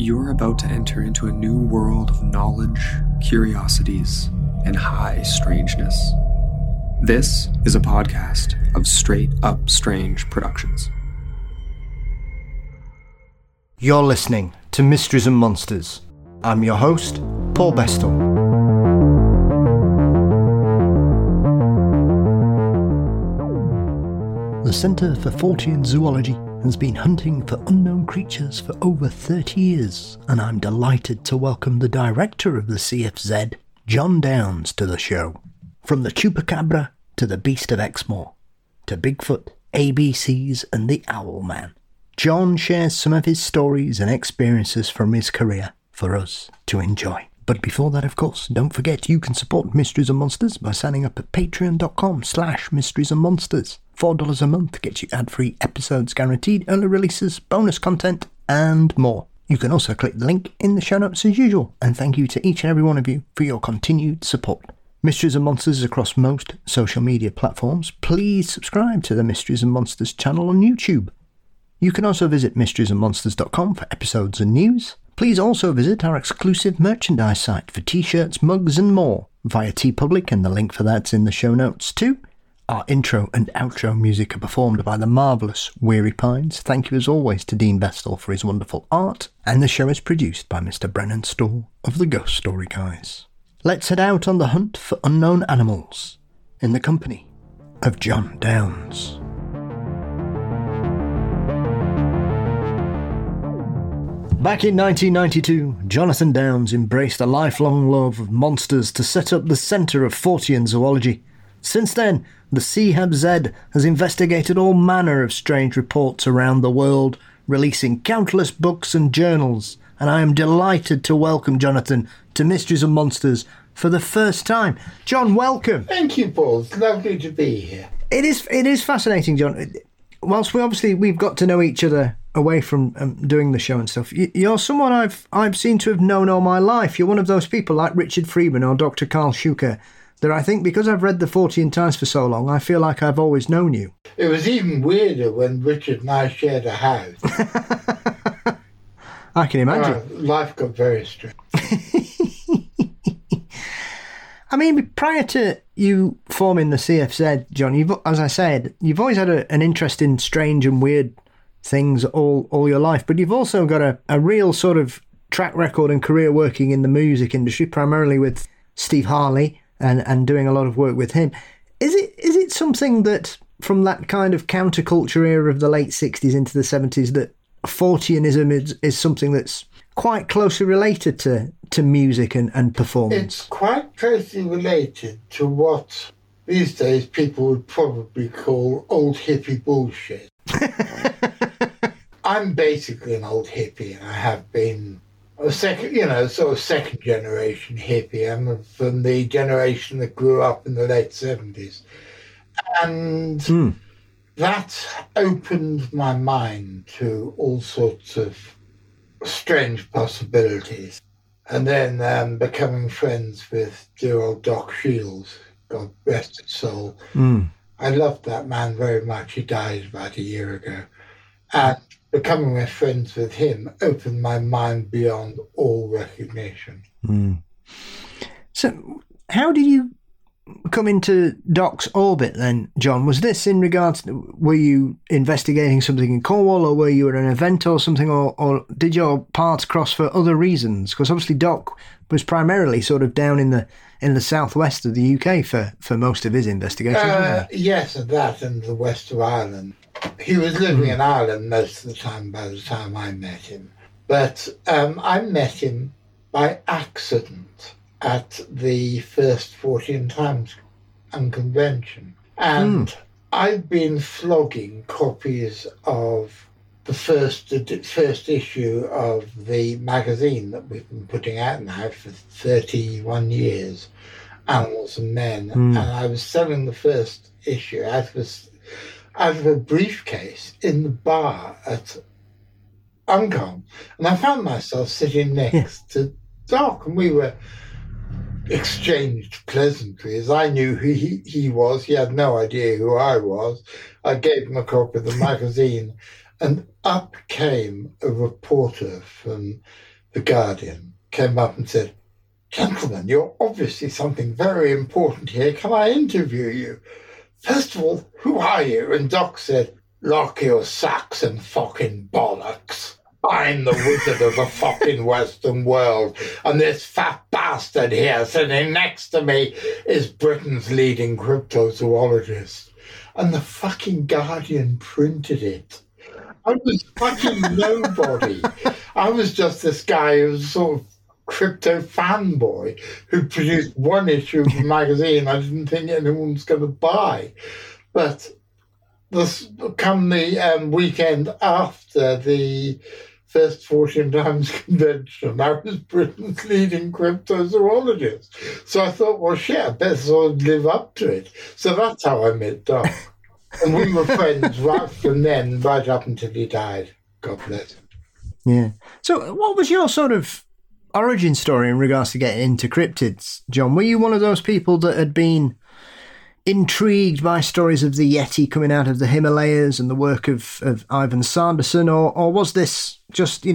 You're about to enter into a new world of knowledge, curiosities, and high strangeness. This is a podcast of Straight Up Strange Productions. You're listening to Mysteries and Monsters. I'm your host, Paul Bestel. The Centre for Fortean Zoology has been hunting for unknown creatures for over 30 years, and I'm delighted to welcome the director of the CFZ, John Downes, to the show. From the Chupacabra to the Beast of Exmoor, to Bigfoot, ABCs and the Owl Man, John shares some of his stories and experiences from his career for us to enjoy. But before that, of course, don't forget you can support Mysteries and Monsters by signing up at patreon.com/Mysteries and Monsters. $4 a month gets you ad-free episodes guaranteed, early releases, bonus content, and more. You can also click the link in the show notes as usual, and thank you to each and every one of you for your continued support. Mysteries and Monsters is across most social media platforms. Please subscribe to the Mysteries and Monsters channel on YouTube. You can also visit mysteriesandmonsters.com for episodes and news. Please also visit our exclusive merchandise site for t-shirts, mugs and more via TeePublic, and the link for that's in the show notes too. Our intro and outro music are performed by the marvellous Weary Pines. Thank you as always to Dean Bestel for his wonderful art, and the show is produced by Mr. Brennan Storr of the Ghost Story Guys. Let's head out on the hunt for unknown animals in the company of John Downes. Back in 1992, Jonathan Downes embraced a lifelong love of monsters to set up the Centre of Fortean Zoology. Since then, the CFZ has investigated all manner of strange reports around the world, releasing countless books and journals, and I am delighted to welcome Jonathan to Mysteries and Monsters for the first time. John, welcome. Thank you, Paul. It's lovely to be here. It is fascinating, John. Whilst we've got to know each other away from doing the show and stuff, you're someone I've seen to have known all my life. You're one of those people like Richard Freeman or Dr. Carl Schuker that I think, because I've read the Fortean Times for so long, I feel like I've always known you. It was even weirder when Richard and I shared a house. I can imagine. Life got very strange. I mean, prior to you forming the CFZ, John, as I said, you've always had an interest in strange and weird things all your life, but you've also got a real sort of track record and career working in the music industry, primarily with Steve Harley and doing a lot of work with him. Is it something that, from that kind of counterculture era of the late 60s into the 70s, that Forteanism is something that's quite closely related to music and performance? It's quite closely related to what these days people would probably call old hippie bullshit. I'm basically an old hippie, and I have been a second generation hippie. I'm from the generation that grew up in the late 70s. And that opened my mind to all sorts of strange possibilities. And then becoming friends with dear old Doc Shields, God rest his soul. I loved that man very much. He died about a year ago. And becoming friends with him opened my mind beyond all recognition. So how did you come into Doc's orbit then, John? Was this in regards to, were you investigating something in Cornwall, or were you at an event or something, or did your paths cross for other reasons? Because obviously Doc was primarily sort of down in the southwest of the UK for most of his investigations, wasn't he? Yes, and that, and the west of Ireland. He was living in Ireland most of the time by the time I met him. But I met him by accident at the first Fortean Times convention. And I'd been flogging copies of the first issue of the magazine that we've been putting out now for 31 years, Animals and Men. And I was selling the first issue out of a briefcase in the bar at Uncombe. And I found myself sitting next to Doc, and we were exchanged pleasantries. I knew who he was. He had no idea who I was. I gave him a copy of the magazine, and up came a reporter from The Guardian came up and said, "Gentlemen, you're obviously something very important here. Can I interview you? First of all, who are you?" And Doc said, "Lock your socks and fucking bollocks. I'm the wizard of the fucking Western world, and this fat bastard here sitting next to me is Britain's leading cryptozoologist." And the fucking Guardian printed it. I was fucking nobody. I was just this guy who was sort of crypto fanboy who produced one issue of the magazine I didn't think anyone was going to buy. But come the weekend after the first Fortune Times convention, I was Britain's leading cryptozoologist. So I thought, well, shit, I better sort of live up to it. So that's how I met Doc. And we were friends right from then, right up until he died. God bless him. Yeah. So what was your sort of origin story in regards to getting into cryptids, John? Were you one of those people that had been intrigued by stories of the Yeti coming out of the Himalayas and the work of Ivan Sanderson, or was this just,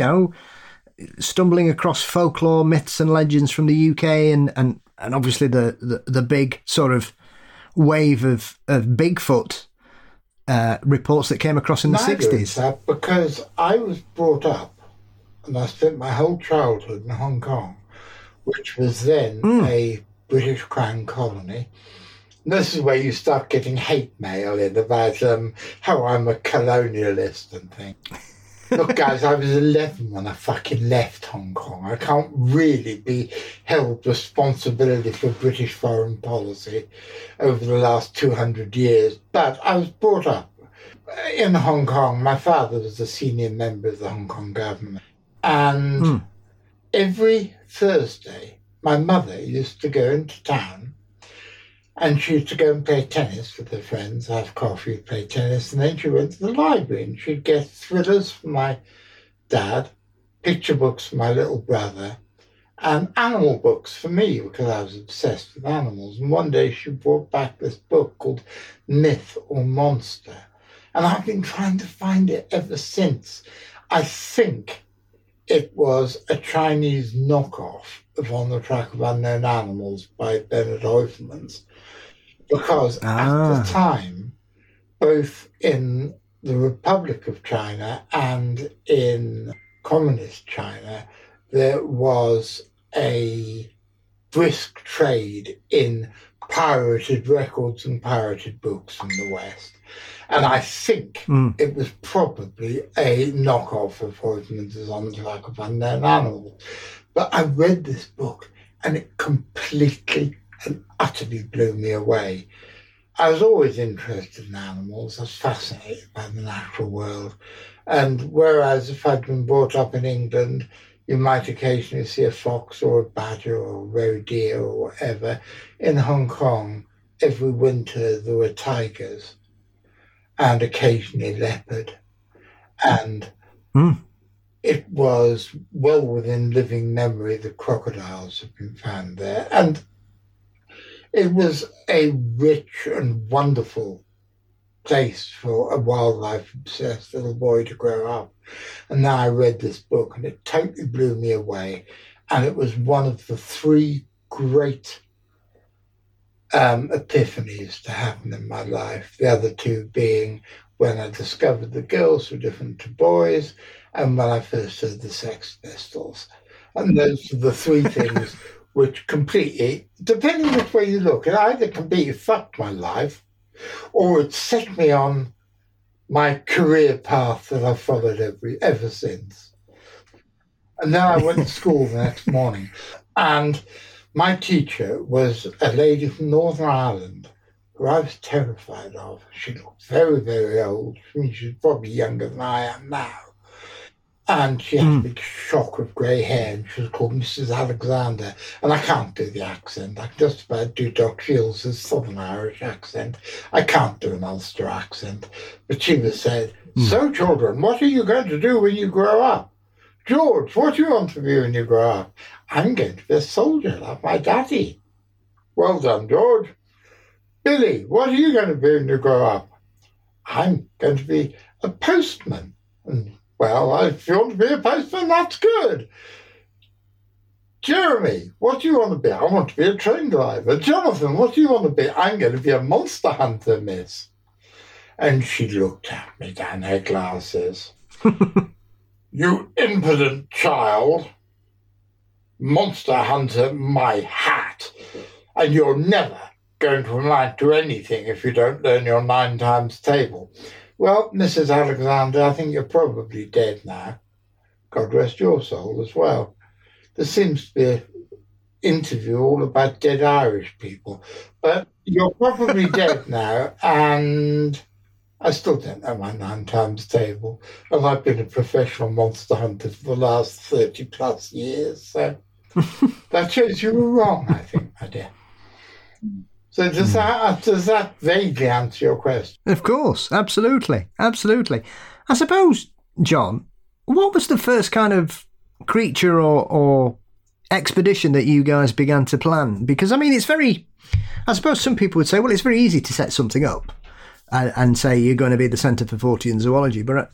stumbling across folklore, myths and legends from the UK and obviously the big sort of wave of Bigfoot reports that came across in the 60s? That because I was brought up and I spent my whole childhood in Hong Kong, which was then a British Crown colony. And this is where you start getting hate mail in about how I'm a colonialist and things. Look, guys, I was 11 when I fucking left Hong Kong. I can't really be held responsibility for British foreign policy over the last 200 years. But I was brought up in Hong Kong. My father was a senior member of the Hong Kong government. And every Thursday, my mother used to go into town and she used to go and play tennis with her friends, have coffee, play tennis, and then she went to the library and she'd get thrillers for my dad, picture books for my little brother, and animal books for me because I was obsessed with animals. And one day she brought back this book called Myth or Monster, and I've been trying to find it ever since. I think it was a Chinese knockoff of On the Track of Unknown Animals by Bernard Heuvelmans. Because at the time, both in the Republic of China and in Communist China, there was a brisk trade in pirated records and pirated books from the West. And I think it was probably a knockoff of Heuvelmans' On the Track of Unknown Animals. But I read this book and it completely and utterly blew me away. I was always interested in animals. I was fascinated by the natural world. And whereas if I'd been brought up in England, you might occasionally see a fox or a badger or a roe deer or whatever, in Hong Kong, every winter there were tigers and occasionally leopard. And it was well within living memory that crocodiles have been found there. And it was a rich and wonderful place for a wildlife-obsessed little boy to grow up. And now I read this book and it totally blew me away. And it was one of the three great epiphanies to happen in my life. The other two being when I discovered the girls were different to boys and when I first heard the Sex Pistols. And those are the three things which completely, depending which way you look, it either completely fucked my life or it set me on my career path that I've followed ever since. And then I went to school the next morning and my teacher was a lady from Northern Ireland who I was terrified of. She looked very, very old. I mean, she's probably younger than I am now. And she had a big shock of grey hair, and she was called Mrs. Alexander. And I can't do the accent. I can just about do Doc Shields' Southern Irish accent. I can't do an Ulster accent. But she was said, "So, children, what are you going to do when you grow up? George, what do you want to be when you grow up?" "I'm going to be a soldier like my daddy." "Well done, George." "Billy, what are you going to be when you grow up?" "I'm going to be a postman." "And well, if you want to be a postman, that's good." Jeremy, what do you want to be? I want to be a train driver. Jonathan, what do you want to be? I'm going to be a monster hunter, miss. And she looked at me down her glasses. You impudent child. Monster hunter, my hat. And you're never going to amount to anything if you don't learn your 9 times table. Well, Mrs. Alexander, I think you're probably dead now. God rest your soul as well. There seems to be an interview all about dead Irish people. But you're probably dead now, and I still don't know my 9 times table. And I've been a professional monster hunter for the last 30 plus years. So that shows you were wrong, I think, my dear. So does that vaguely answer your question? Of course, absolutely. I suppose, John, what was the first kind of creature or expedition that you guys began to plan? Because, I mean, I suppose some people would say, well, it's very easy to set something up and say you're going to be the Centre for Fortean Zoology. But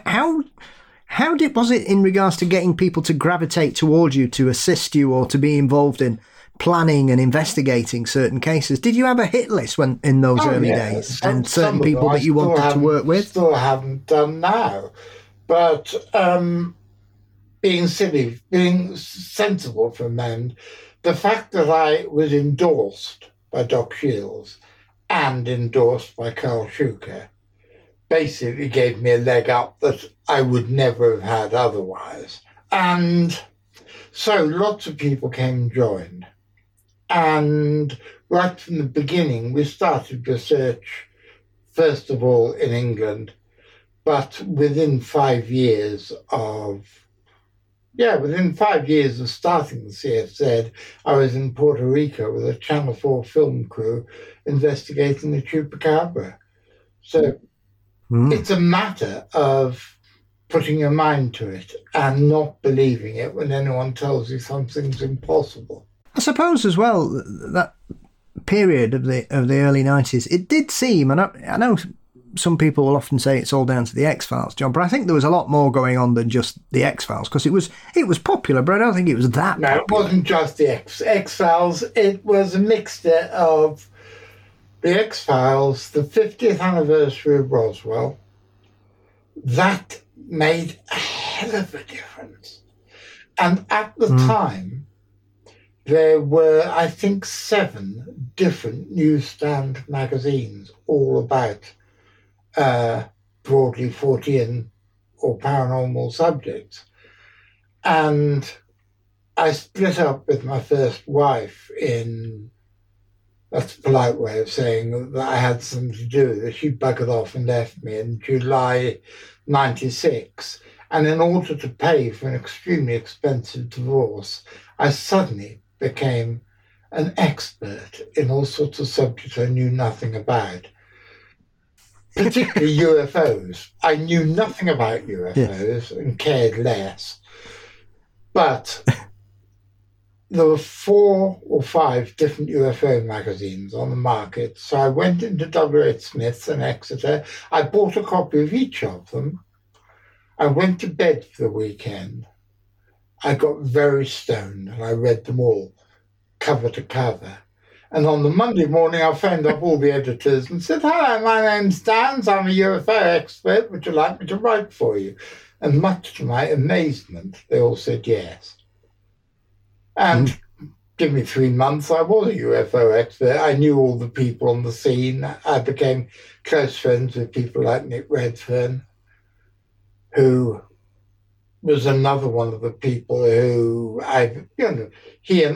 was it in regards to getting people to gravitate towards you, to assist you, or to be involved in planning and investigating certain cases? Did you have a hit list in those early days, and certain people that you wanted to work with? Still haven't done now, but being silly, being sensible for men, the fact that I was endorsed by Doc Shields and endorsed by Carl Schuker basically gave me a leg up that I would never have had otherwise. And so lots of people came and joined. And right from the beginning, we started research, first of all, in England, but within 5 years of starting the CFZ, I was in Puerto Rico with a Channel 4 film crew investigating the chupacabra. So it's a matter of putting your mind to it and not believing it when anyone tells you something's impossible. I suppose as well that period of the early 90s, it did seem, and I know some people will often say it's all down to the X-Files, John, but I think there was a lot more going on than just the X-Files, because it was popular, but I don't think it was that popular. It wasn't just the X-Files. It was a mixture of the X-Files, the 50th anniversary of Roswell. That made a hell of a difference. And at the time, there were, I think, 7 different newsstand magazines all about broadly Fortean or paranormal subjects. And I split up with my first wife in, that's a polite way of saying that I had something to do with it. She buggered off and left me in July 96. And in order to pay for an extremely expensive divorce, I suddenly became an expert in all sorts of subjects I knew nothing about, particularly UFOs. I knew nothing about UFOs and cared less, but there were 4 or 5 different UFO magazines on the market, so I went into W.H. Smith's in Exeter. I bought a copy of each of them. I went to bed for the weekend. I got very stoned and I read them all, cover to cover. And on the Monday morning, I phoned up all the editors and said, "Hello, my name's Dan. I'm a UFO expert. Would you like me to write for you?" And much to my amazement, they all said yes. And give me 3 months, I was a UFO expert. I knew all the people on the scene. I became close friends with people like Nick Redfern, who was another one of the people who he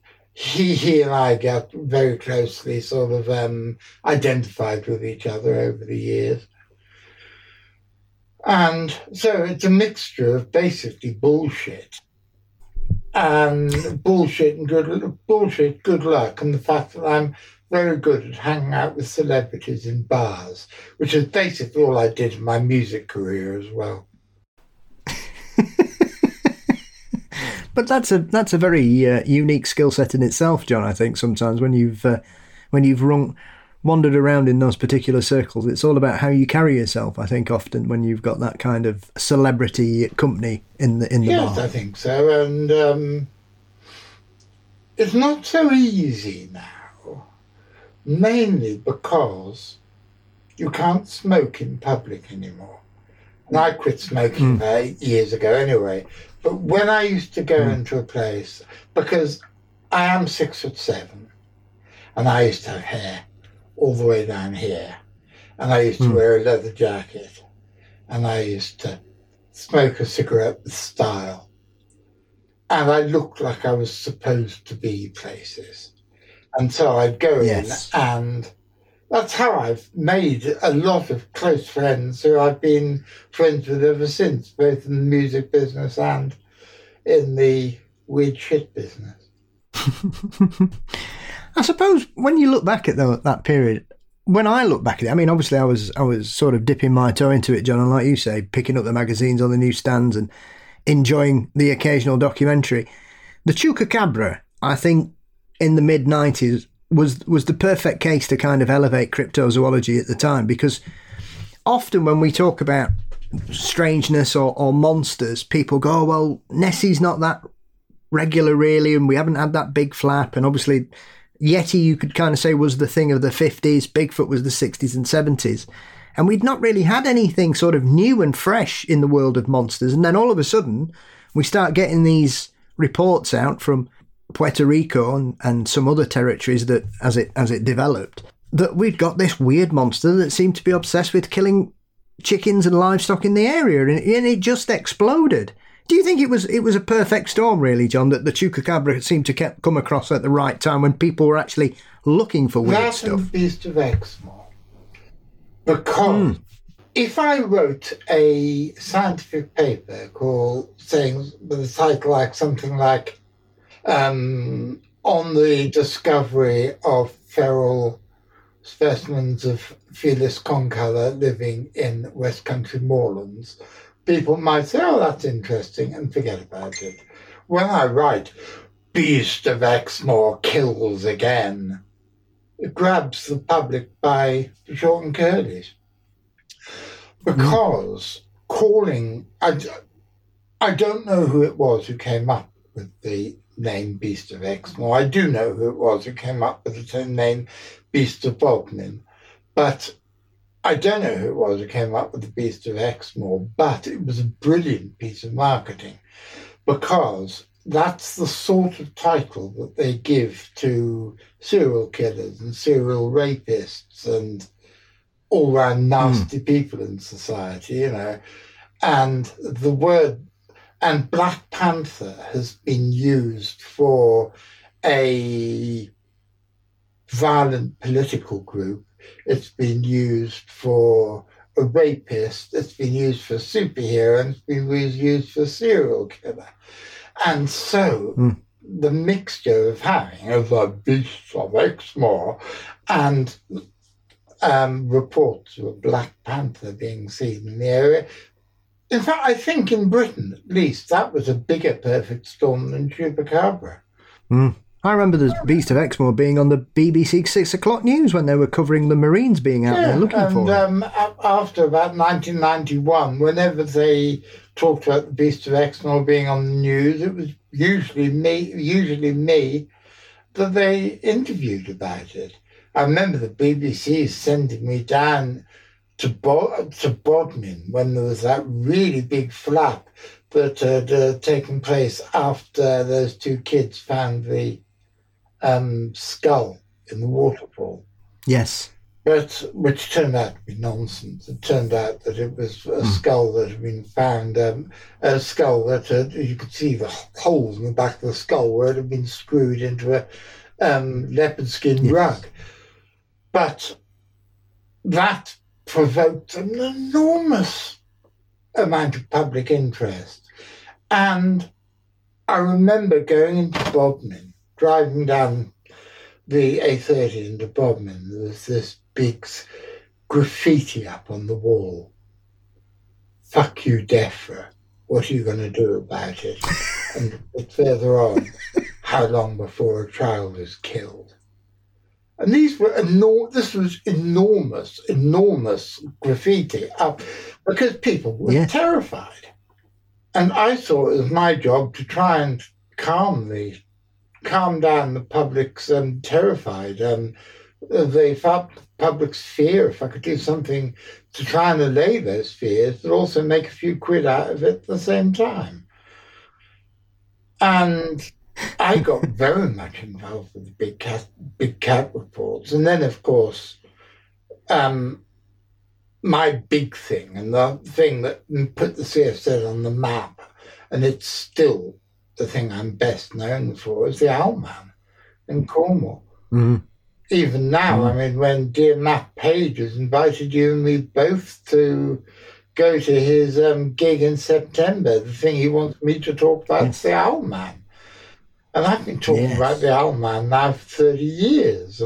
and I got very closely sort of identified with each other over the years. And so it's a mixture of basically bullshit and good luck, and the fact that I'm very good at hanging out with celebrities in bars, which is basically all I did in my music career as well. But that's a very unique skill set in itself, John. I think sometimes when you've wandered around in those particular circles, it's all about how you carry yourself. I think often when you've got that kind of celebrity company in the bar. Yes, I think so. And it's not so easy now, mainly because you can't smoke in public anymore. And I quit smoking about 8 years ago anyway. But when I used to go into a place, because I am 6'7", and I used to have hair all the way down here, and I used to wear a leather jacket, and I used to smoke a cigarette with style, and I looked like I was supposed to be places. And so I'd go in, and that's how I've made a lot of close friends who I've been friends with ever since, both in the music business and in the weird shit business. I suppose when you look back at that period, when I look back at it, I mean, obviously I was sort of dipping my toe into it, John, and like you say, picking up the magazines on the newsstands and enjoying the occasional documentary. The Chupacabra, I think, in the mid-90s was the perfect case to kind of elevate cryptozoology at the time, because often when we talk about strangeness or monsters, people go, oh, well, Nessie's not that regular really, and we haven't had that big flap, and obviously Yeti, you could kind of say, was the thing of the 50s, Bigfoot was the 60s and 70s, and we'd not really had anything sort of new and fresh in the world of monsters. And then all of a sudden we start getting these reports out from Puerto Rico and some other territories that as it developed, that we'd got this weird monster that seemed to be obsessed with killing chickens and livestock in the area, and it just exploded. Do you think it was a perfect storm, really, John, that the Chupacabra seemed to come across at the right time when people were actually looking for weird stuff? That and Beast of Exmoor. Because if I wrote a scientific paper saying with a title like something like on the discovery of feral specimens of Felis concolor living in West Country moorlands, people might say, oh, that's interesting, and forget about it. When I write, Beast of Exmoor kills again, it grabs the public by the short and curlies. Because I don't know who it was who came up with the name Beast of Exmoor. I do know who it was who came up with the name Beast of Bodmin, but I don't know who it was who came up with the Beast of Exmoor, but it was a brilliant piece of marketing, because that's the sort of title that they give to serial killers and serial rapists and all-round nasty people in society, you know. And the word, and Black Panther has been used for a violent political group. It's been used for a rapist. It's been used for a superhero, and it's been used for a serial killer. And so the mixture of having the Beast of Exmoor and reports of a Black Panther being seen in the area. In fact, I think in Britain, at least, that was a bigger perfect storm than Chupacabra. I remember the Beast of Exmoor being on the BBC 6 o'clock news when they were covering the Marines being out there looking for it. After about 1991, whenever they talked about the Beast of Exmoor being on the news, it was usually me that they interviewed about it. I remember the BBC sending me down to Bodmin when there was that really big flap that had taken place after those two kids found the skull in the waterfall. Yes. But which turned out to be nonsense. It turned out that it was a skull that had been found, a skull that you could see the holes in the back of the skull where it had been screwed into a leopard skin rug. But that provoked an enormous amount of public interest. And I remember going into Bodmin, driving down the A30 into Bodmin. There was this big graffiti up on the wall. Fuck you, DEFRA. What are you going to do about it? And a bit further on, how long before a child is killed? And these were this was enormous graffiti up because people were terrified. And I thought it was my job to try and calm calm down the public's terrified. The public's fear, if I could do something to try and allay those fears, but also make a few quid out of it at the same time. And I got very much involved with the big cat reports. And then, of course, my big thing, and the thing that put the CFZ on the map, and it's still the thing I'm best known for, is the Owlman in Cornwall. Mm-hmm. Even now, I mean, when dear Matt Page has invited you and me both to go to his gig in September, the thing he wants me to talk about is the Owlman. And I've been talking about the Owlman now for 30 years.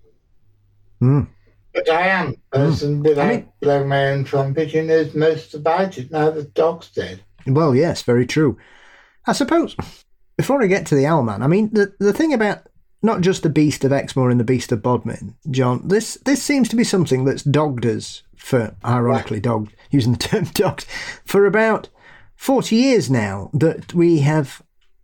But I am the person without blowing my own trumpet who knows most about it now that Doc's dead. Well, yes, very true. I suppose, before I get to the Owlman, I mean, the thing about not just the Beast of Exmoor and the Beast of Bodmin, John, this seems to be something that's dogged us for, ironically dogged, using the term dogged, for about 40 years now, that we have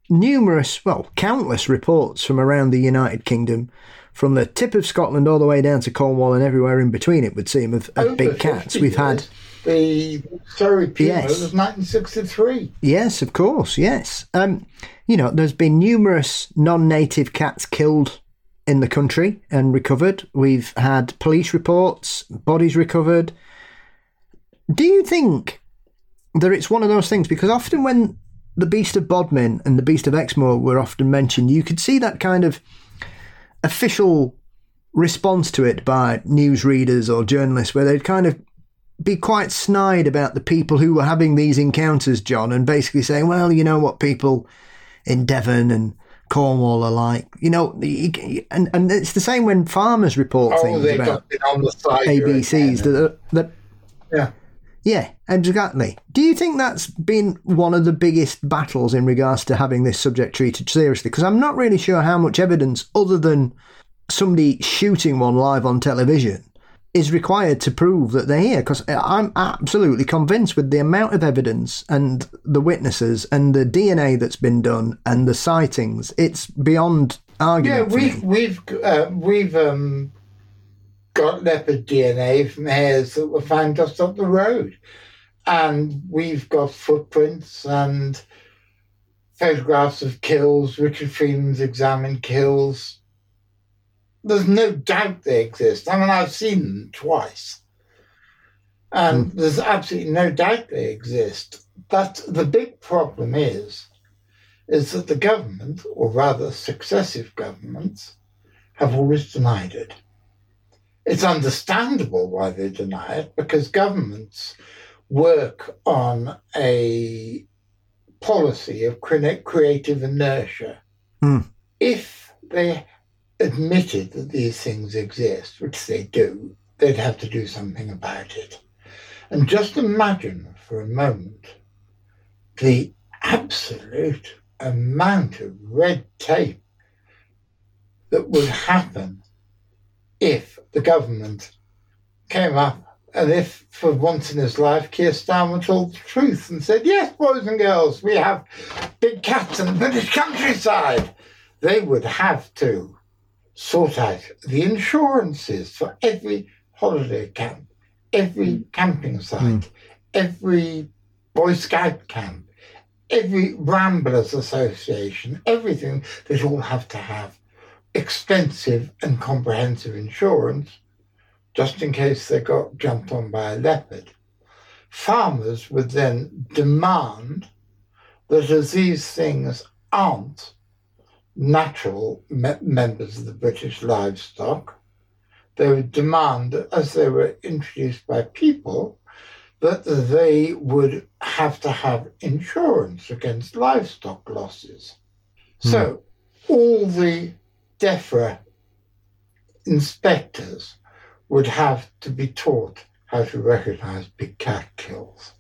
countless reports from around the United Kingdom, from the tip of Scotland all the way down to Cornwall and everywhere in between, it would seem, of big cats. We've had the Surrey Puma was 1963. Yes, of course, yes. There's been numerous non-native cats killed in the country and recovered. We've had police reports, bodies recovered. Do you think that it's one of those things? Because often when the Beast of Bodmin and the Beast of Exmoor were often mentioned, you could see that kind of official response to it by newsreaders or journalists, where they'd kind of be quite snide about the people who were having these encounters, John, and basically saying, well, you know what people in Devon and Cornwall are like, and it's the same when farmers report things about on the side ABCs Yeah, exactly. Do you think that's been one of the biggest battles in regards to having this subject treated seriously? Because I'm not really sure how much evidence, other than somebody shooting one live on television, is required to prove that they're here. Because I'm absolutely convinced, with the amount of evidence and the witnesses and the DNA that's been done and the sightings, it's beyond argument. Yeah, we've got leopard DNA from hares that were found just up the road. And we've got footprints and photographs of kills. Richard Freeman's examined kills. There's no doubt they exist. I mean, I've seen them twice. And there's absolutely no doubt they exist. But the big problem is that the government, or rather successive governments, have always denied it. It's understandable why they deny it, because governments work on a policy of creative inertia. If they admitted that these things exist, which they do, they'd have to do something about it. And just imagine for a moment the absolute amount of red tape that would happen if the government came up and if, for once in his life, Keir Starmer told the truth and said, yes, boys and girls, we have big cats in the British countryside. They would have to sort out the insurances for every holiday camp, every camping site, every Boy Scout camp, every Ramblers Association, everything. They'd all have to have extensive and comprehensive insurance just in case they got jumped on by a leopard. Farmers would then demand that, as these things aren't natural members of the British livestock, they would demand, as they were introduced by people, that they would have to have insurance against livestock losses. So all the DEFRA inspectors would have to be taught how to recognise big cat kills,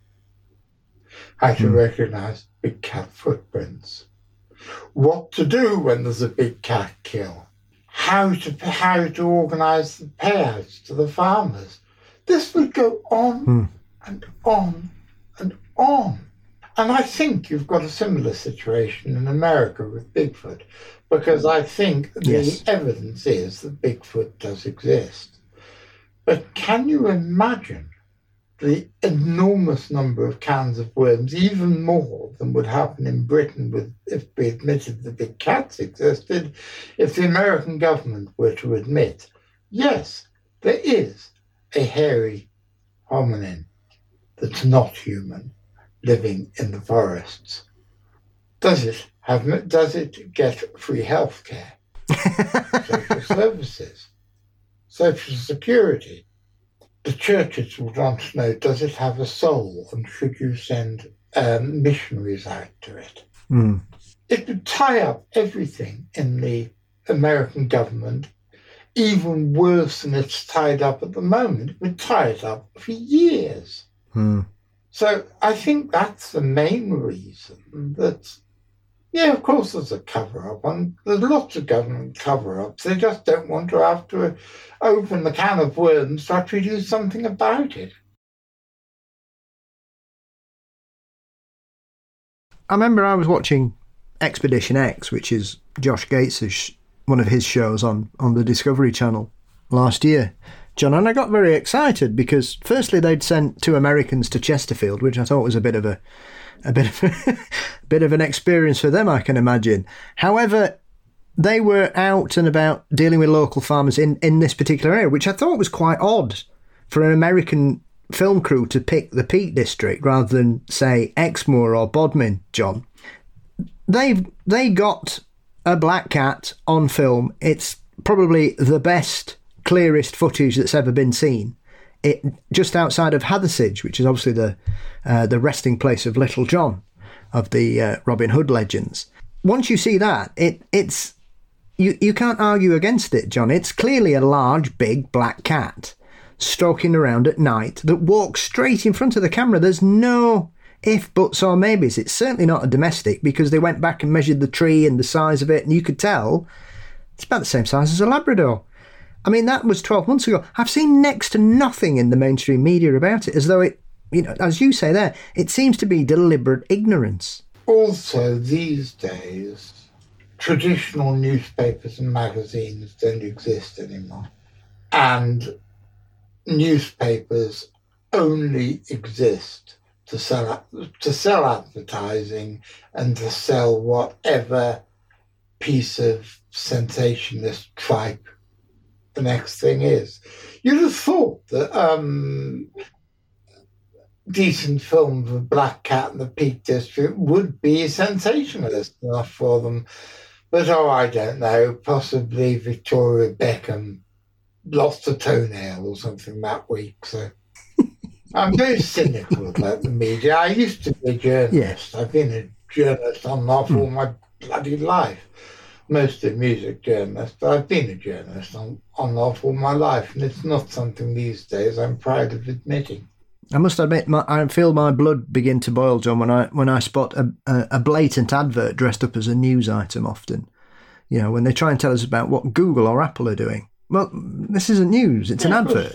how to recognise big cat footprints, what to do when there's a big cat kill, how to organise the payouts to the farmers. This would go on and on and on. And I think you've got a similar situation in America with Bigfoot, because I think the evidence is that Bigfoot does exist. But can you imagine the enormous number of cans of worms, even more than would happen in Britain if we admitted the big cats existed, if the American government were to admit, yes, there is a hairy hominin that's not human living in the forests? Does it get free health care, social services, social security? The churches would want to know, does it have a soul, and should you send missionaries out to it? It would tie up everything in the American government, even worse than it's tied up at the moment. It would tie it up for years. So I think that's the main reason that, yeah, of course there's a cover-up, and there's lots of government cover-ups. They just don't want to have to open the can of worms to actually do something about it. I remember I was watching Expedition X, which is Josh Gates' one of his shows on the Discovery Channel last year, John, and I got very excited because firstly they'd sent 2 Americans to Chesterfield, which I thought was a bit of an experience for them, I can imagine. However, they were out and about dealing with local farmers in this particular area, which I thought was quite odd for an American film crew to pick the Peak District rather than, say, Exmoor or Bodmin, John. They got a black cat on film. It's probably the best, clearest footage that's ever been seen. It just outside of Hathersage, which is obviously the resting place of Little John of the Robin Hood legends. Once you see that, it's you can't argue against it, John. It's clearly a large, big black cat stalking around at night that walks straight in front of the camera. There's no if, buts or maybes. It's certainly not a domestic because they went back and measured the tree and the size of it, and you could tell it's about the same size as a Labrador. I mean, that was 12 months ago. I've seen next to nothing in the mainstream media about it, as though it, as you say there, it seems to be deliberate ignorance. Also, these days, traditional newspapers and magazines don't exist anymore. And newspapers only exist to sell advertising and to sell whatever piece of sensationalist tripe the next thing is. You'd have thought that decent film of Black Cat and the Peak District would be sensationalist enough for them. But, I don't know, possibly Victoria Beckham lost a toenail or something that week. So I'm very cynical about the media. I used to be a journalist. Yes. I've been a journalist on and off all my bloody life. Mostly a music journalist, but I've been a journalist on and off all my life, and it's not something these days I'm proud of admitting. I must admit, I feel my blood begin to boil, John, when I spot a blatant advert dressed up as a news item often. When they try and tell us about what Google or Apple are doing. Well, this isn't news, it's an advert.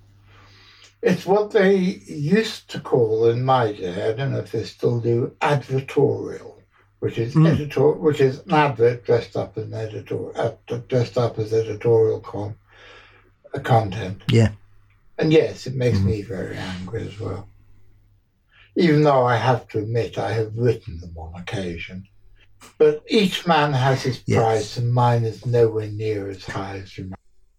It's what they used to call in my day, I don't know if they still do, advertorial, which is which is an advert dressed up as editorial content. Yeah. And yes, it makes me very angry as well. Even though I have to admit I have written them on occasion. But each man has his price, and mine is nowhere near as high as your.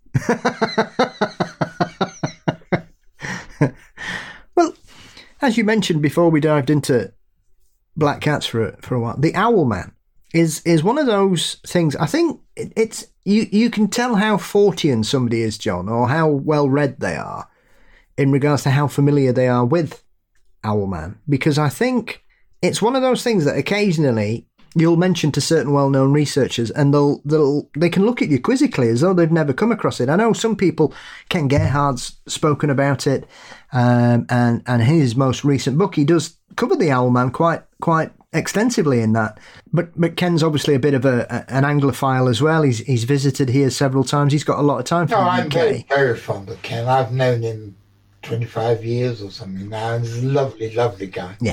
Well, as you mentioned before we dived into Black Cats for a while, the Owl Man is one of those things. I think it's you can tell how Fortean somebody is, John, or how well read they are in regards to how familiar they are with Owlman, because I think it's one of those things that occasionally you'll mention to certain well-known researchers, and they can look at you quizzically as though they've never come across it. I know some people, Ken Gerhard's spoken about it, and his most recent book, he does cover the Owlman quite extensively in that. But Ken's obviously a bit of an Anglophile as well. He's visited here several times. He's got a lot of time for the UK. I'm very, very fond of Ken. I've known him 25 years or something now, and he's a lovely, lovely guy. Yeah.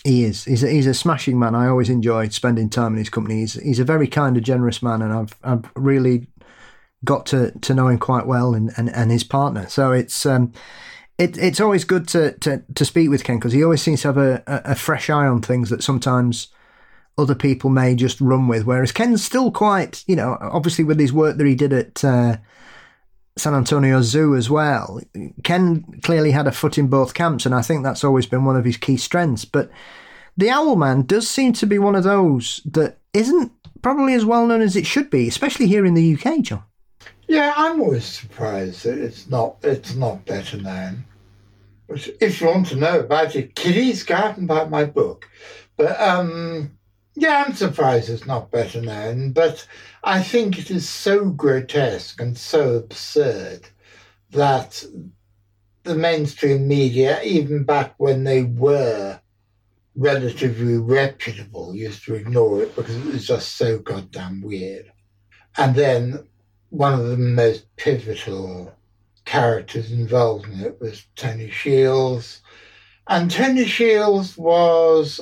He is. He's a smashing man. I always enjoyed spending time in his company. He's a very kind and generous man, and I've really got to know him quite well, and his partner. So it's always good to speak with Ken, because he always seems to have a fresh eye on things that sometimes other people may just run with. Whereas Ken's still quite, obviously with his work that he did at San Antonio Zoo as well, Ken clearly had a foot in both camps, and I think that's always been one of his key strengths. But the Owlman does seem to be one of those that isn't probably as well known as it should be, especially here in the UK, John. Yeah, I'm always surprised that it's not better known. If you want to know about it, Kitty's Garden, buy my book. But yeah, I'm surprised it's not better known, but I think it is so grotesque and so absurd that the mainstream media, even back when they were relatively reputable, used to ignore it because it was just so goddamn weird. And then one of the most pivotal characters involved in it was Tony Shields. And Tony Shields was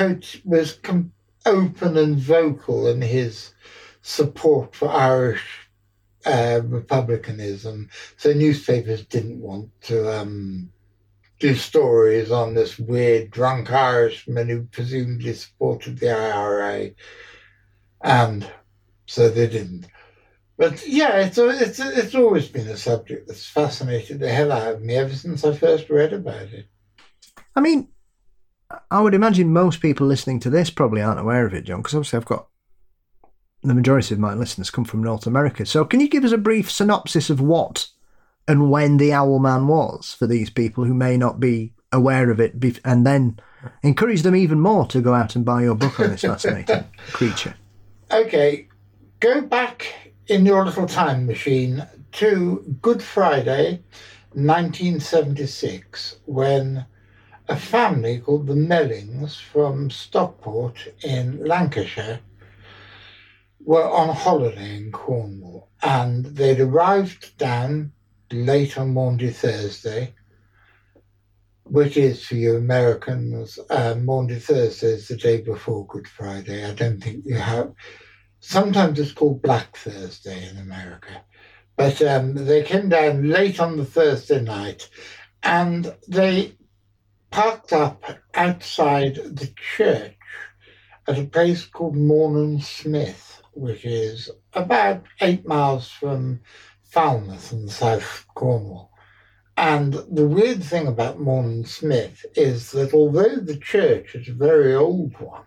open and vocal in his support for Irish republicanism. So newspapers didn't want to do stories on this weird drunk Irishman who presumably supported the IRA. And so they didn't. But yeah, it's always been a subject that's fascinated the hell out of me ever since I first read about it. I mean, I would imagine most people listening to this probably aren't aware of it, John, because obviously I've got the majority of my listeners come from North America. So can you give us a brief synopsis of what and when the Owlman was for these people who may not be aware of it, and then encourage them even more to go out and buy your book on this fascinating creature? Okay, go back in your little time machine to Good Friday, 1976, when a family called the Mellings from Stockport in Lancashire were on holiday in Cornwall, and they'd arrived down late on Maundy Thursday, which is, for you Americans, Maundy Thursday is the day before Good Friday. I don't think you have... Sometimes it's called Black Thursday in America. But they came down late on the Thursday night, and they parked up outside the church at a place called Mornan Smith, which is about 8 miles from Falmouth in South Cornwall. And the weird thing about Mornan Smith is that although the church is a very old one,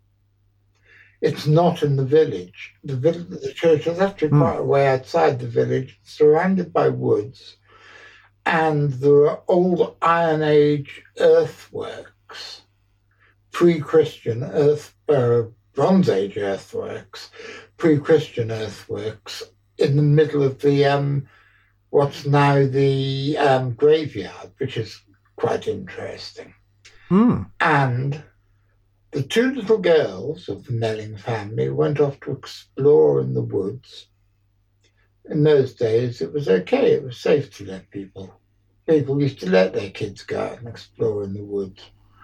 it's not in the village. The church is actually quite a way outside the village, surrounded by woods, and there are old Iron Age earthworks, pre-Christian Bronze Age earthworks, pre-Christian earthworks in the middle of the what's now the graveyard, which is quite interesting. And the two little girls of the Melling family went off to explore in the woods. In those days, it was okay. It was safe to let people used to let their kids go out and explore in the woods.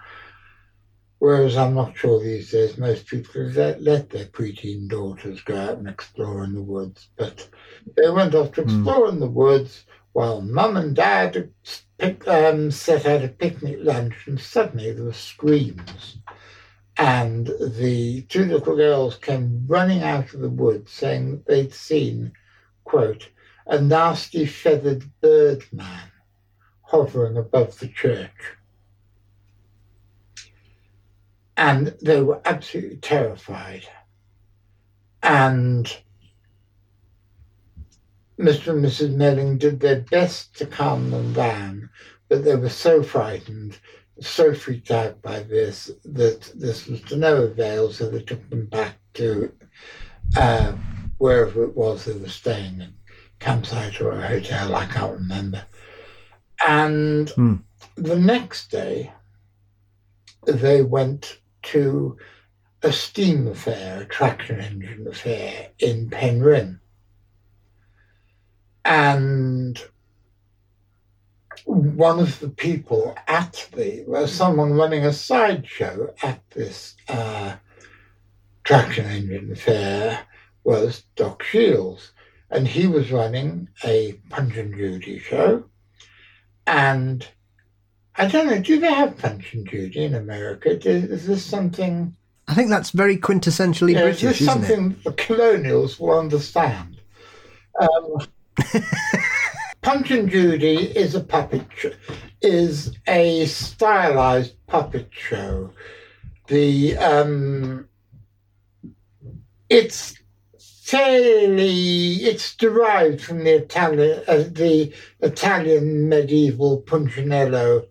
Whereas I'm not sure these days most people let their preteen daughters go out and explore in the woods. But they went off to explore in the woods while Mum and Dad set out a picnic lunch, and suddenly there were screams. And the two little girls came running out of the woods saying that they'd seen, quote, a nasty feathered bird man hovering above the church. And they were absolutely terrified. And Mr. and Mrs. Melling did their best to calm them down, but they were so frightened, so freaked out by this, that this was to no avail, so they took them back to wherever it was they were staying, a campsite or a hotel, I can't remember. And the next day, they went to a steam affair, a traction engine affair in Penryn. And one of the people someone running a sideshow at this traction engine fair was Doc Shields, and he was running a Punch and Judy show. And I don't know, do they have Punch and Judy in America? Is this something? I think that's very quintessentially British, is this isn't something the colonials will understand? Punch and Judy is is a stylized puppet show. It's derived from the Italian medieval Punchinello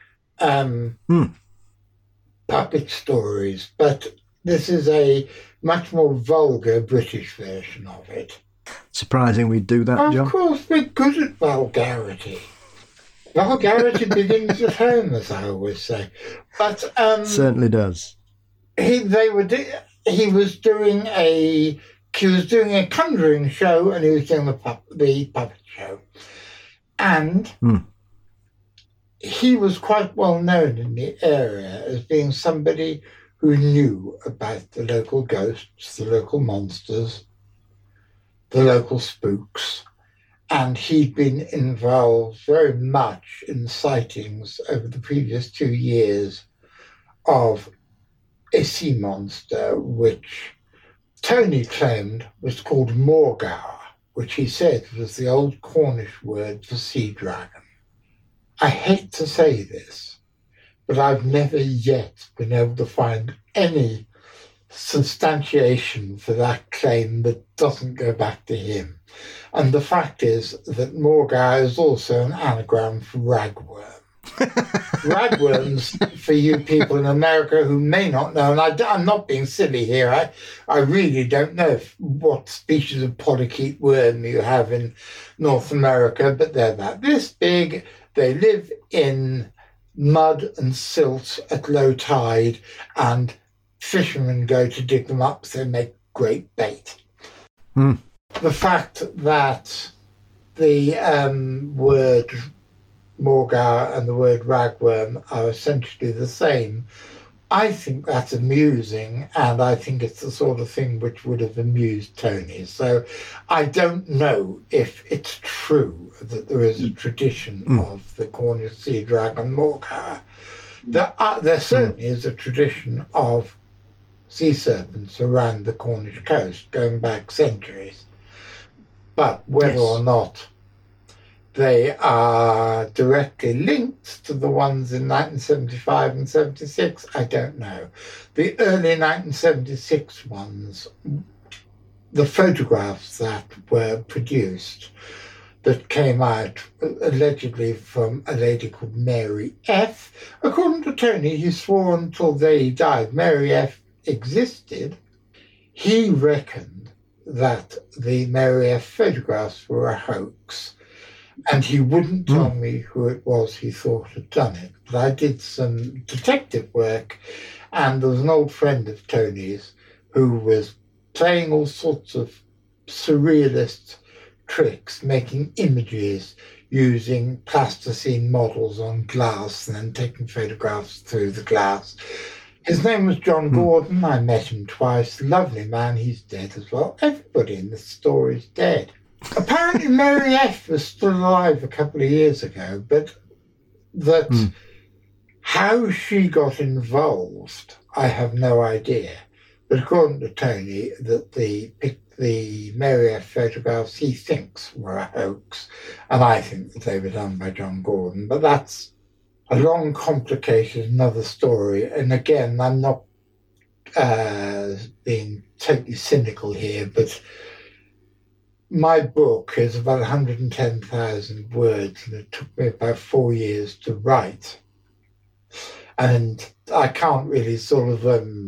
puppet stories, but this is a much more vulgar British version of it. Surprising we'd do that, John. Of course, we're good at vulgarity. Vulgarity begins at home, as I always say. But certainly does. He was doing a conjuring show, and he was doing the puppet show, and he was quite well known in the area as being somebody who knew about the local ghosts, the local monsters, the local spooks, and he'd been involved very much in sightings over the previous 2 years of a sea monster, which Tony claimed was called Morgar, which he said was the old Cornish word for sea dragon. I hate to say this, but I've never yet been able to find any substantiation for that claim that doesn't go back to him. And the fact is that Morgar is also an anagram for ragworm. Ragworms, for you people in America who may not know, and I'm not being silly here, I really don't know what species of polychaete worm you have in North America, but they're about this big. They live in mud and silt at low tide, and fishermen go to dig them up, so they make great bait. The fact that the word Morgar and the word ragworm are essentially the same, I think that's amusing, and I think it's the sort of thing which would have amused Tony. So I don't know if it's true that there is a tradition of the Cornish sea dragon Morgar. There certainly is a tradition of sea serpents around the Cornish coast going back centuries. But whether or not they are directly linked to the ones in 1975 and 76, I don't know. The early 1976 ones, the photographs that were produced that came out allegedly from a lady called Mary F. According to Tony, he swore until the day he died Mary F. existed. He reckoned that the Mary F. photographs were a hoax, and he wouldn't tell me who it was he thought had done it. But I did some detective work, and there was an old friend of Tony's who was playing all sorts of surrealist tricks, making images using plasticine models on glass and then taking photographs through the glass. His name was John Gordon. I met him twice. Lovely man. He's dead as well. Everybody in this story's dead. Apparently Mary F. was still alive a couple of years ago, but how she got involved, I have no idea. But according to Tony, that the Mary F. photographs he thinks were a hoax, and I think that they were done by John Gordon. But that's a long, complicated another story. And again, I'm not being totally cynical here, but my book is about 110,000 words, and it took me about 4 years to write. And I can't really sort of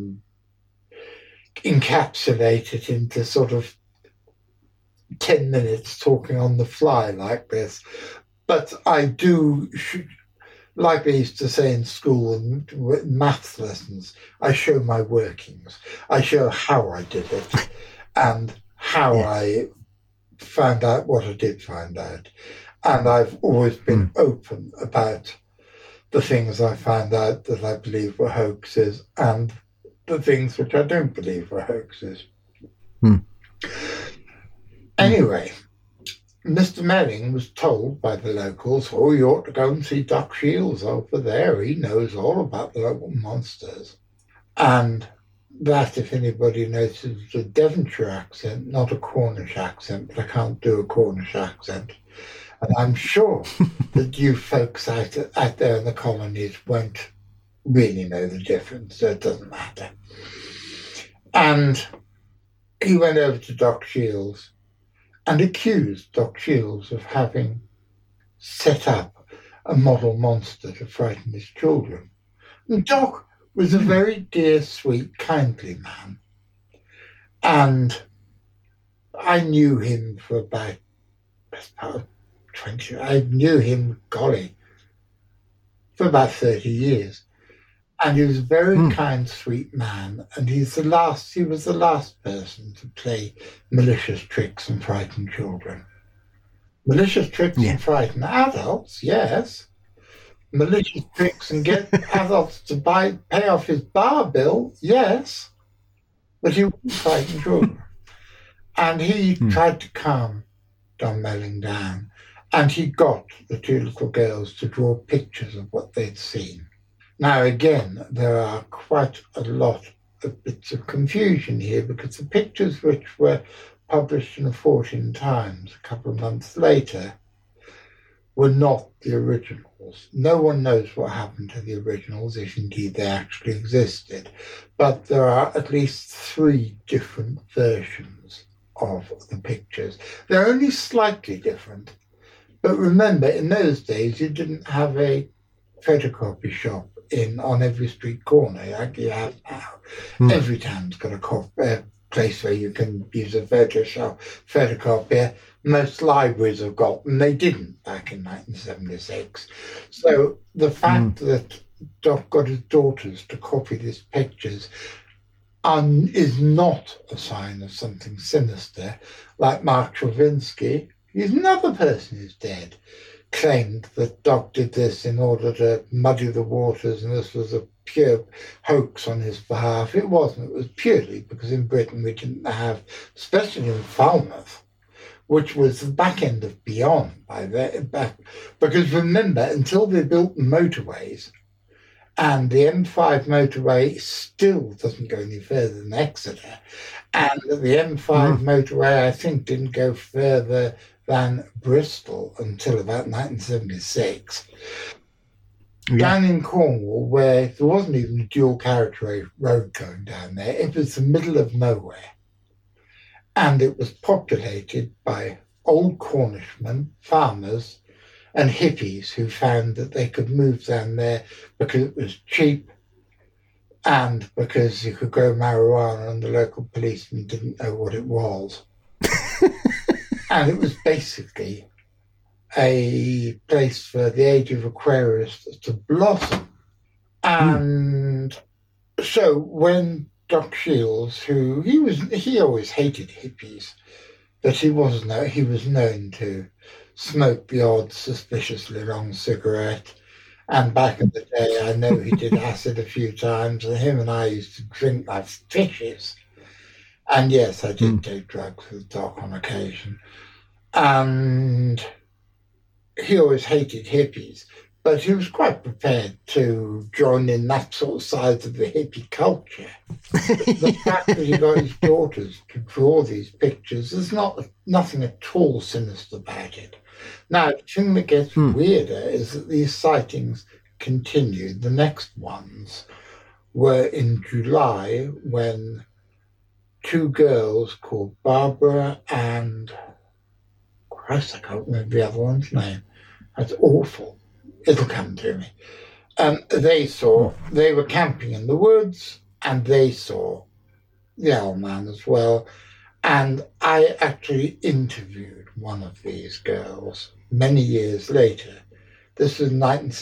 encapsulate it into sort of 10 minutes talking on the fly like this. But I do, like I used to say in school and maths lessons, I show my workings. I show how I did it and how I found out what I did find out. And I've always been open about the things I found out that I believe were hoaxes and the things which I don't believe were hoaxes. Anyway, Mr. Melling was told by the locals, oh, you ought to go and see Doc Shields over there. He knows all about the local monsters. And that, if anybody notices, a Devonshire accent, not a Cornish accent, but I can't do a Cornish accent. And I'm sure that you folks out there in the colonies won't really know the difference, so it doesn't matter. And he went over to Doc Shields and accused Doc Shields of having set up a model monster to frighten his children. And Doc was a very dear, sweet, kindly man. And I knew him for about 20, I knew him, golly, for about 30 years. And he was a very kind, sweet man. And he was the last person to play malicious tricks and frighten children. Malicious tricks and frighten adults, yes. Malicious tricks and get adults to pay off his bar bill, yes. But he wouldn't frighten children. And he tried to calm Don Melling down. And he got the two little girls to draw pictures of what they'd seen. Now, again, there are quite a lot of bits of confusion here because the pictures which were published in the 14 Times a couple of months later were not the originals. No one knows what happened to the originals, if indeed they actually existed. But there are at least 3 different versions of the pictures. They're only slightly different. But remember, in those days, you didn't have a photocopy shop on every street corner like you have now. Every town's got a place where you can use a photocopier. Most libraries have got, and they didn't back in 1976. So the fact that Doc got his daughters to copy these pictures is not a sign of something sinister, like Mark Travinsky. He's another person who's dead, claimed that Doc did this in order to muddy the waters and this was a pure hoax on his behalf. It wasn't. It was purely because in Britain we didn't have, especially in Falmouth, which was the back end of Beyond by then. Because remember, until they built motorways, and the M5 motorway still doesn't go any further than Exeter, and the M5 motorway, I think, didn't go further than Bristol until about 1976. Down in Cornwall, where there wasn't even a dual carriageway road going down there, it was the middle of nowhere. And it was populated by old Cornishmen, farmers, and hippies who found that they could move down there because it was cheap and because you could grow marijuana and the local policeman didn't know what it was. And it was basically a place for the age of Aquarius to blossom. And so when Doc Shields, he always hated hippies, but he was known to smoke the odd suspiciously long cigarette. And back in the day, I know he did acid a few times, and him and I used to drink like fishes. And yes, I did take drugs with Doc on occasion. And he always hated hippies, but he was quite prepared to join in that sort of side of the hippie culture. The fact that he got his daughters to draw these pictures, there's nothing at all sinister about it. Now, the thing that gets weirder is that these sightings continued. The next ones were in July when 2 girls called Barbara and, Christ, I can't remember the other one's name. That's awful. It'll come to me. They were camping in the woods and they saw the Owl Man as well. And I actually interviewed one of these girls many years later. This was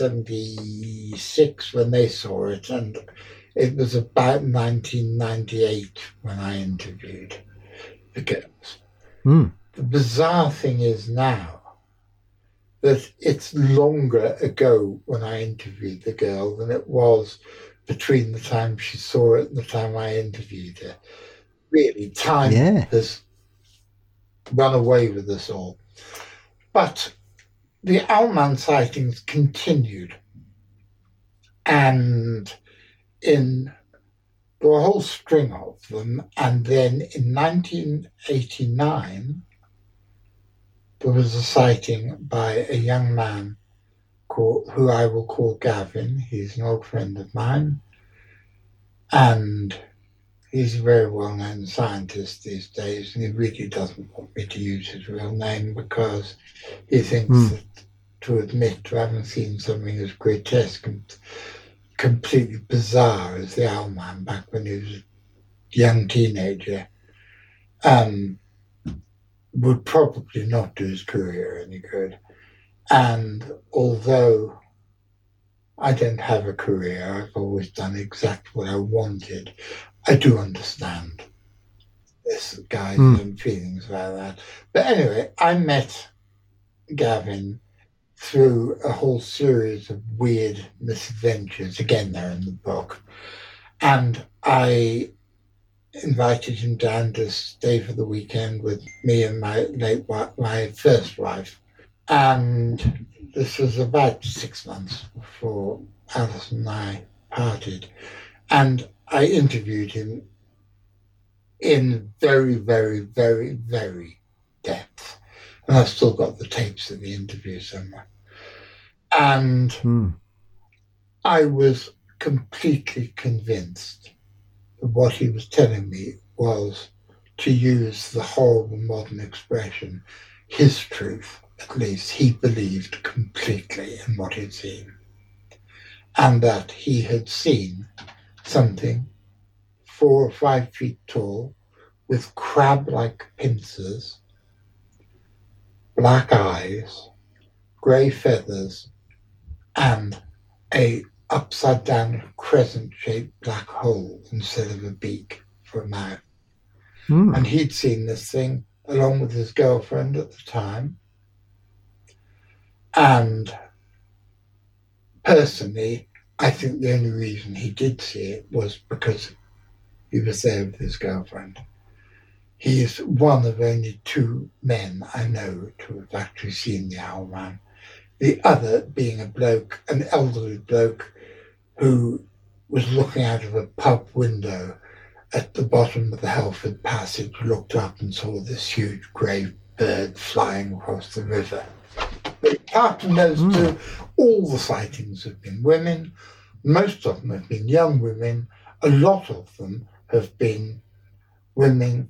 1976 when they saw it, and it was about 1998 when I interviewed the girls. The bizarre thing is now that it's longer ago when I interviewed the girl than it was between the time she saw it and the time I interviewed her. Really, time has run away with us all. But the Owlman sightings continued. And there were a whole string of them. And then in 1989, there was a sighting by a young man who I will call Gavin. He's an old friend of mine. And he's a very well-known scientist these days, and he really doesn't want me to use his real name because he thinks that to admit to having seen something as grotesque and completely bizarre as the Owlman back when he was a young teenager would probably not do his career any good. And although I don't have a career, I've always done exactly what I wanted, I do understand this guy's feelings about that. But anyway, I met Gavin through a whole series of weird misadventures. Again, they're in the book. And I invited him down to stay for the weekend with me and my first wife. And this was about 6 months before Alice and I parted. And I interviewed him in very, very, very, very depth. And I've still got the tapes of the interview somewhere. And I was completely convinced that what he was telling me was, to use the horrible modern expression, his truth. At least he believed completely in what he'd seen. And that he had seen something 4 or 5 feet tall with crab-like pincers, black eyes, grey feathers, and a upside-down crescent-shaped black hole instead of a beak for a mouth. And he'd seen this thing along with his girlfriend at the time. And personally, I think the only reason he did see it was because he was there with his girlfriend. He is one of only 2 men I know to have actually seen the Owlman. The other being an elderly bloke who was looking out of a pub window at the bottom of the Helford Passage, looked up and saw this huge grey bird flying across the river. But apart from those 2, all the sightings have been women. Most of them have been young women. A lot of them have been women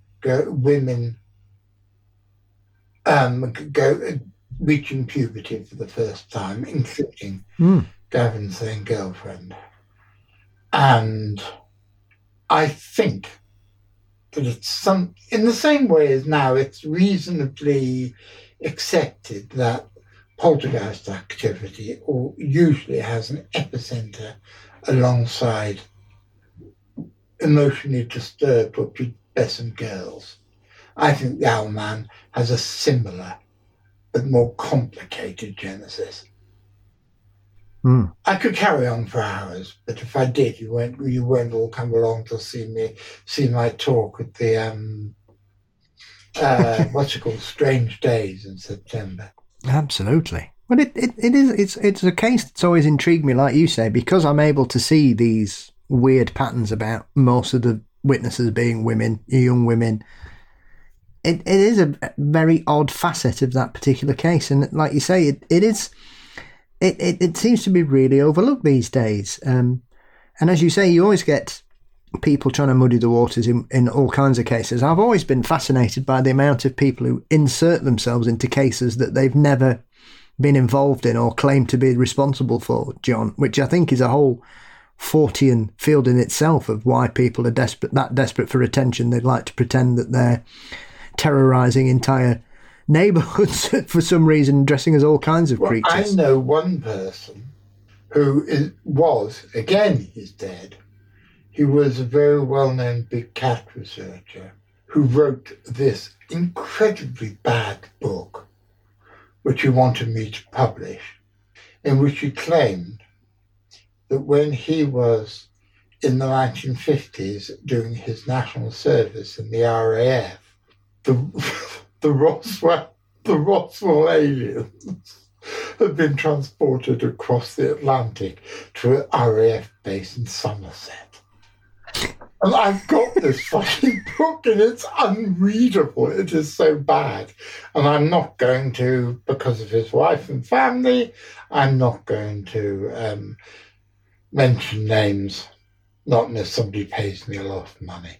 reaching puberty for the first time, including Gavin's then girlfriend. And I think that it's in the same way as now, it's reasonably accepted that poltergeist activity usually has an epicenter alongside emotionally disturbed or pubescent girls. I think the Owlman has a similar but more complicated genesis. I could carry on for hours, but if I did, you won't all come along to see my talk at the Strange Days in September. Absolutely. Well, it's a case that's always intrigued me, like you say, because I'm able to see these weird patterns about most of the witnesses being women, young women. It is a very odd facet of that particular case, and like you say, it seems to be really overlooked these days. And as you say, you always get people trying to muddy the waters in all kinds of cases. I've always been fascinated by the amount of people who insert themselves into cases that they've never been involved in or claim to be responsible for, John, which I think is a whole Fortean field in itself of why people are desperate for attention. They'd like to pretend that they're terrorising entire neighbourhoods for some reason, dressing as all kinds of creatures. I know one person who he's dead. He was a very well-known big cat researcher who wrote this incredibly bad book which he wanted me to publish, in which he claimed that when he was in the 1950s doing his national service in the RAF, the Roswell aliens had been transported across the Atlantic to an RAF base in Somerset. And I've got this fucking book and it's unreadable. It is so bad. And I'm not going to, because of his wife and family, I'm not going to mention names, not unless somebody pays me a lot of money.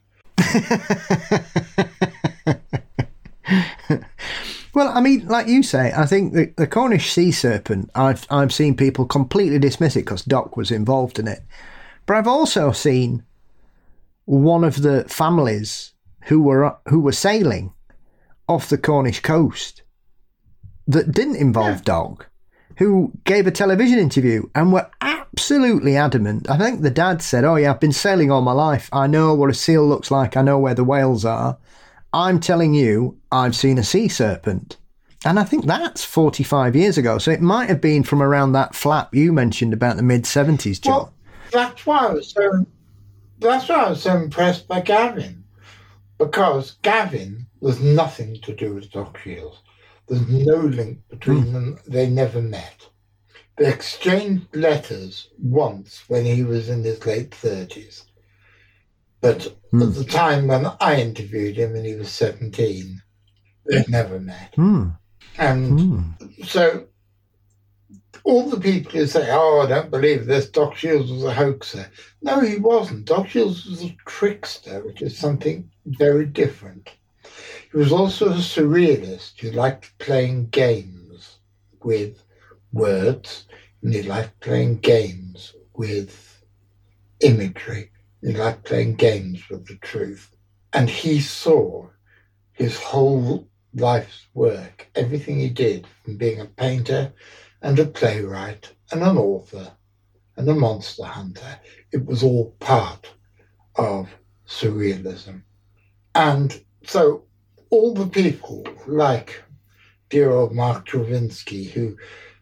Well, I mean, like you say, I think the Cornish sea serpent, I've seen people completely dismiss it because Doc was involved in it. But I've also seen one of the families who were sailing off the Cornish coast that didn't involve Doc, who gave a television interview and were absolutely adamant. I think the dad said, "Oh yeah, I've been sailing all my life. I know what a seal looks like. I know where the whales are. I'm telling you, I've seen a sea serpent." And I think that's 45 years ago. So it might have been from around that flap you mentioned about the mid-70s, John. Well, that's why I was so impressed by Gavin. Because Gavin was nothing to do with Doc Shiels. There's no link between them. They never met. They exchanged letters once when he was in his late 30s. But at the time when I interviewed him and he was 17, they'd never met. And so all the people who say, "Oh, I don't believe this, Doc Shiels was a hoaxer." No, he wasn't. Doc Shiels was a trickster, which is something very different. He was also a surrealist who liked playing games with words, and he liked playing games with imagery. He liked playing games with the truth. And he saw his whole life's work, everything he did, from being a painter and a playwright and an author and a monster hunter, it was all part of surrealism. And so all the people like dear old Mark Travinsky, who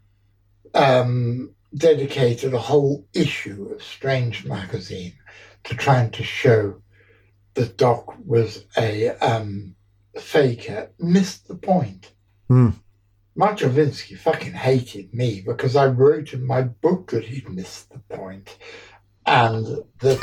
dedicated a whole issue of Strange magazine to trying to show that Doc was a faker, missed the point. Mark Travinsky fucking hated me because I wrote in my book that he'd missed the point, and that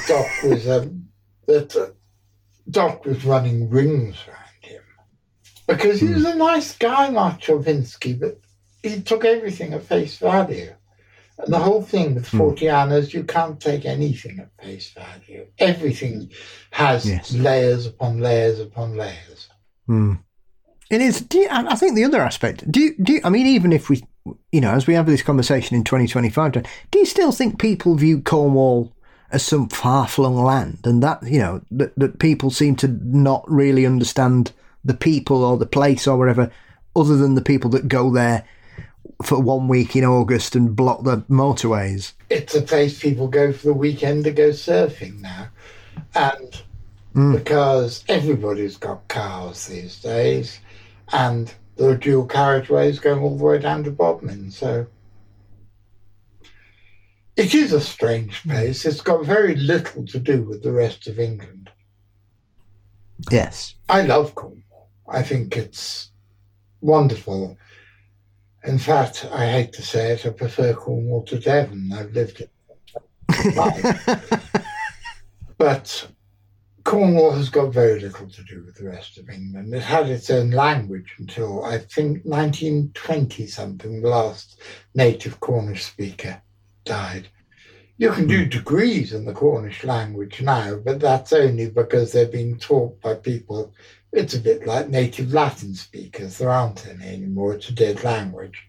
Doc was running rings around him because he was a nice guy, Mark Travinsky, but he took everything at face value. And the whole thing with Forteanas, you can't take anything at face value. Everything has layers upon layers upon layers. It is. I think the other aspect, do you, I mean, even if we, as we have this conversation in 2025, do you still think people view Cornwall as some far-flung land, and that, that people seem to not really understand the people or the place or whatever, other than the people that go there for 1 week in August and block the motorways? It's a place people go for the weekend to go surfing now. And because everybody's got cars these days, and there are dual carriageways going all the way down to Bodmin. So it is a strange place. It's got very little to do with the rest of England. Yes. I love Cornwall. I think it's wonderful. In fact, I hate to say it, I prefer Cornwall to Devon. I've lived it. But Cornwall has got very little to do with the rest of England. It had its own language until, I think, 1920-something, the last native Cornish speaker died. You can do degrees in the Cornish language now, but that's only because they're being taught by people. It's a bit like native Latin speakers. There aren't any anymore. It's a dead language.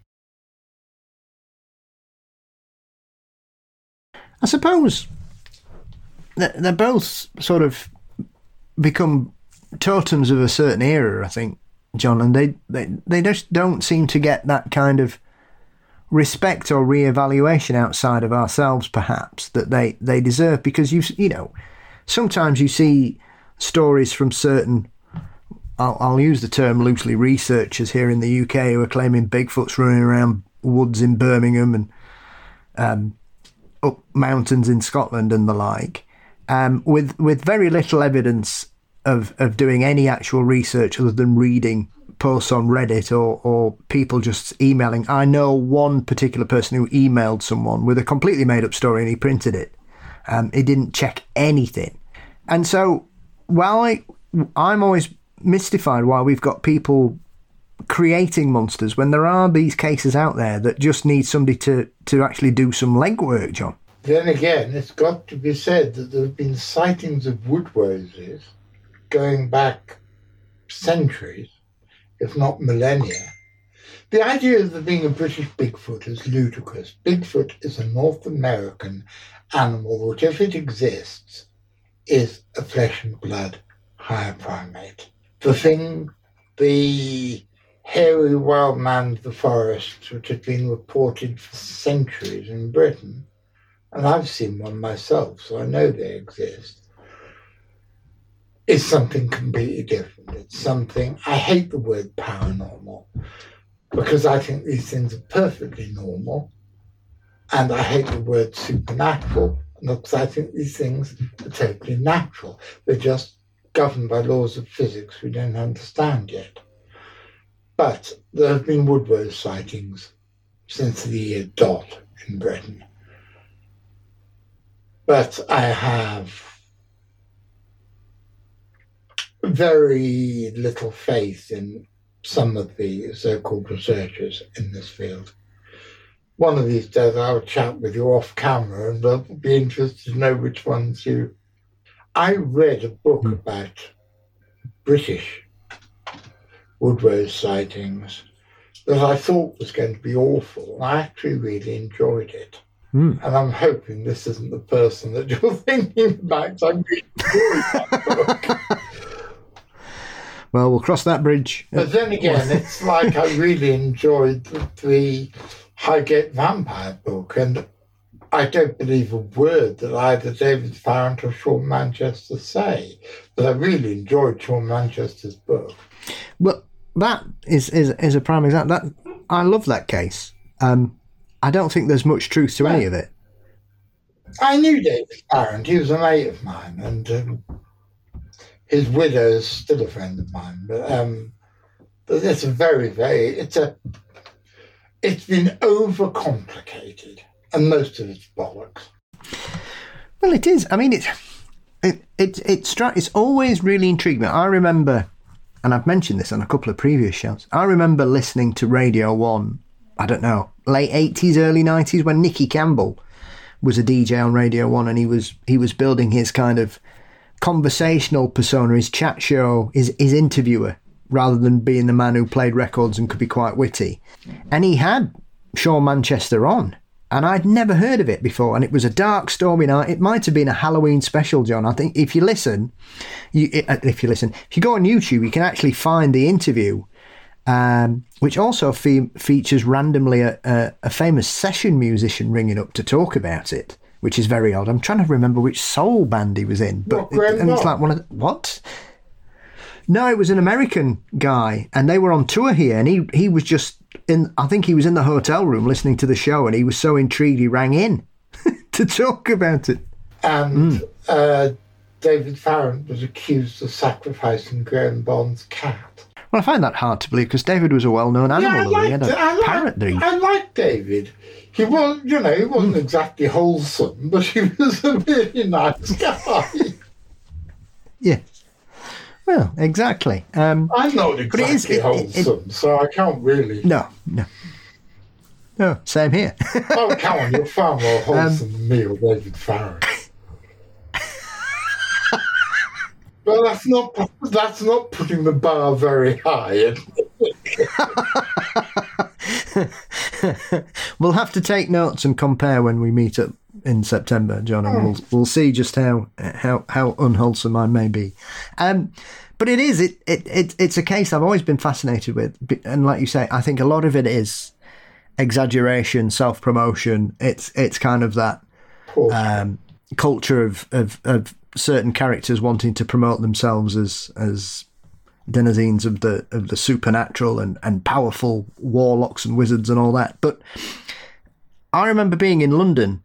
I suppose they're both sort of become totems of a certain era, I think, John, and they just don't seem to get that kind of respect or re-evaluation outside of ourselves, perhaps, that they deserve, because sometimes you see stories from certain I'll use the term loosely, researchers here in the UK who are claiming Bigfoot's running around woods in Birmingham and up mountains in Scotland and the like, with very little evidence of doing any actual research other than reading posts on Reddit or people just emailing. I know one particular person who emailed someone with a completely made up story and he printed it. He didn't check anything. And so while I'm always mystified why we've got people creating monsters when there are these cases out there that just need somebody to actually do some legwork, John. Then again, it's got to be said that there have been sightings of wood roses going back centuries, if not millennia. The idea of there being a British Bigfoot is ludicrous. Bigfoot is a North American animal which, if it exists, is a flesh and blood higher primate. The hairy wild man of the forest, which has been reported for centuries in Britain, and I've seen one myself, so I know they exist, is something completely different. It's something, I hate the word paranormal, because I think these things are perfectly normal, and I hate the word supernatural, because I think these things are totally natural. They're just governed by laws of physics we don't understand yet. But there have been wood rose sightings since the year dot in Britain. But I have very little faith in some of the so-called researchers in this field. One of these days I'll chat with you off camera and I'll be interested to know which ones you... I read a book about British wood rose sightings that I thought was going to be awful, and I actually really enjoyed it. And I'm hoping this isn't the person that you're thinking about, so I'm really enjoying that book. Well, we'll cross that bridge. But then again, it's like I really enjoyed the Highgate Vampire book, and I don't believe a word that either David Farrant or Sean Manchester say, but I really enjoyed Sean Manchester's book. Well, that is a prime example. I love that case. I don't think there's much truth to any of it. I knew David Farrant. He was a mate of mine, and his widow is still a friend of mine. But it's a it's been overcomplicated, and most of it's bollocks. Well, it is. I mean, it's always really intrigued me. I remember, and I've mentioned this on a couple of previous shows, I remember listening to Radio 1, I don't know, late 80s, early 90s, when Nicky Campbell was a DJ on Radio 1, and he was building his kind of conversational persona, his chat show, his interviewer, rather than being the man who played records and could be quite witty. And he had Sean Manchester on, and I'd never heard of it before, and it was a dark, stormy night. It might have been a Halloween special, John. I think if you go on YouTube, you can actually find the interview, which also features randomly a famous session musician ringing up to talk about it, which is very odd. I'm trying to remember which soul band he was in, but it's like one of what? No, it was an American guy, and they were on tour here, and he was just in. I think he was in the hotel room listening to the show, and he was so intrigued he rang in to talk about it. And David Farrant was accused of sacrificing Graham Bond's cat. Well, I find that hard to believe because David was a well-known animal. He had a parrot. I like David. He was, he wasn't exactly wholesome, but he was a really nice guy. Yeah. Well, exactly. I'm not exactly wholesome, so I can't really... No. Same here. Oh, come on, you're far more wholesome than me or David Farrant. Well, that's not putting the bar very high. We'll have to take notes and compare when we meet up in September, John, and we'll see just how unwholesome I may be. But it's a case I've always been fascinated with, and like you say, I think a lot of it is exaggeration, self-promotion. It's kind of that culture of certain characters wanting to promote themselves as denizens of the supernatural and powerful warlocks and wizards and all that. But I remember being in London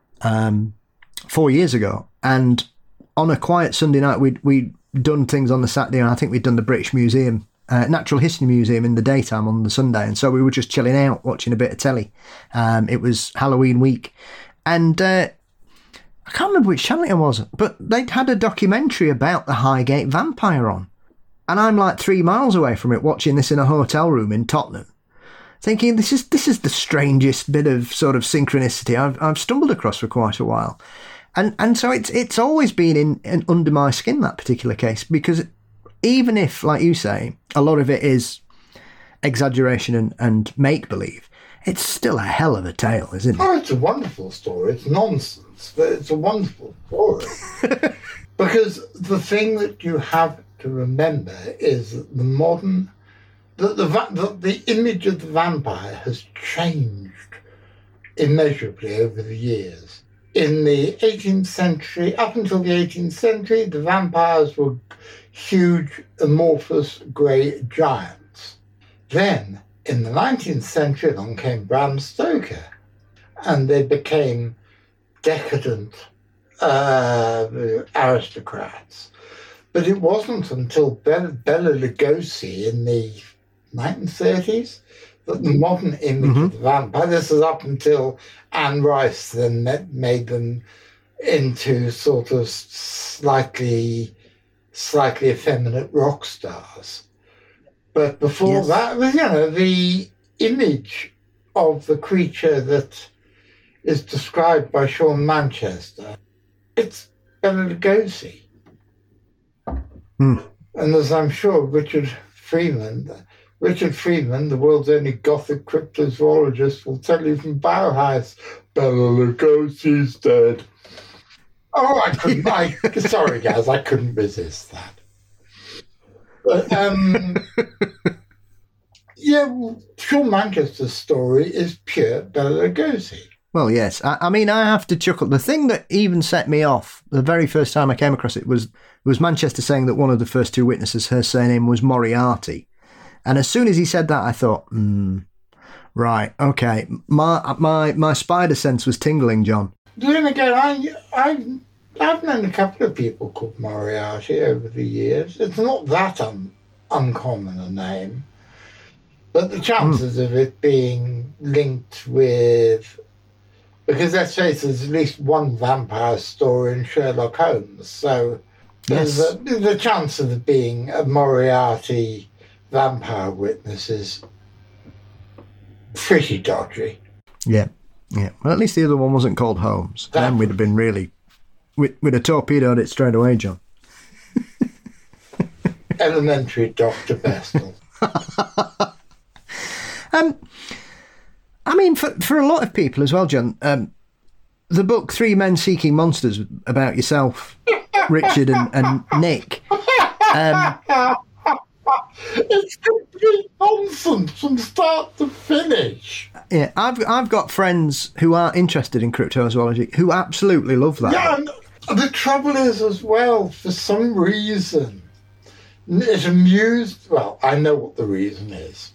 4 years ago, and on a quiet Sunday night, we'd done things on the Saturday, and I think we'd done the British Museum, Natural History Museum in the daytime on the Sunday, and so we were just chilling out, watching a bit of telly. It was Halloween week, and I can't remember which channel it was, but they'd had a documentary about the Highgate vampire on, and I'm like 3 miles away from it, watching this in a hotel room in Tottenham, thinking this is the strangest bit of sort of synchronicity I've stumbled across for quite a while. And so it's always been in under my skin, that particular case, because even if, like you say, a lot of it is exaggeration and make-believe, it's still a hell of a tale, isn't it? Oh, it's a wonderful story. It's nonsense, but it's a wonderful story. Because the thing that you have to remember is that the image of the vampire has changed immeasurably over the years. In the 18th century, up until the 18th century, the vampires were huge, amorphous, grey giants. Then, in the 19th century, along came Bram Stoker, and they became decadent aristocrats. But it wasn't until Bela Lugosi in the 1930s that the modern image of the vampire, this is up until Anne Rice then made them into sort of slightly effeminate rock stars. But before that, the image of the creature that is described by Sean Manchester, it's Bela Lugosi. And as I'm sure Richard Freeman, the world's only Gothic cryptozoologist, will tell you from Bauhaus, Bela Lugosi's dead. Oh, sorry guys, I couldn't resist that. But, Sean Manchester's story is pure Bela Lugosi. Well, yes. I mean, I have to chuckle. The thing that even set me off the very first time I came across it was Manchester saying that one of the first two witnesses, her surname was Moriarty. And as soon as he said that, I thought, right, okay. My spider sense was tingling, John. Then again, I've known a couple of people called Moriarty over the years. It's not that uncommon a name. But the chances of it being linked with... Because let's face it, there's at least one vampire story in Sherlock Holmes. So the chance of it being a Moriarty vampire witness is pretty dodgy. Yeah. Well, at least the other one wasn't called Holmes. Then we'd have been really... We'd have torpedoed it straight away, John. Elementary Dr. Bestel. I mean, for a lot of people as well, John, the book Three Men Seeking Monsters, about yourself, Richard and Nick. It's complete nonsense from start to finish. Yeah, I've got friends who are interested in cryptozoology who absolutely love that. Yeah, and the trouble is as well, for some reason, it amused... Well, I know what the reason is.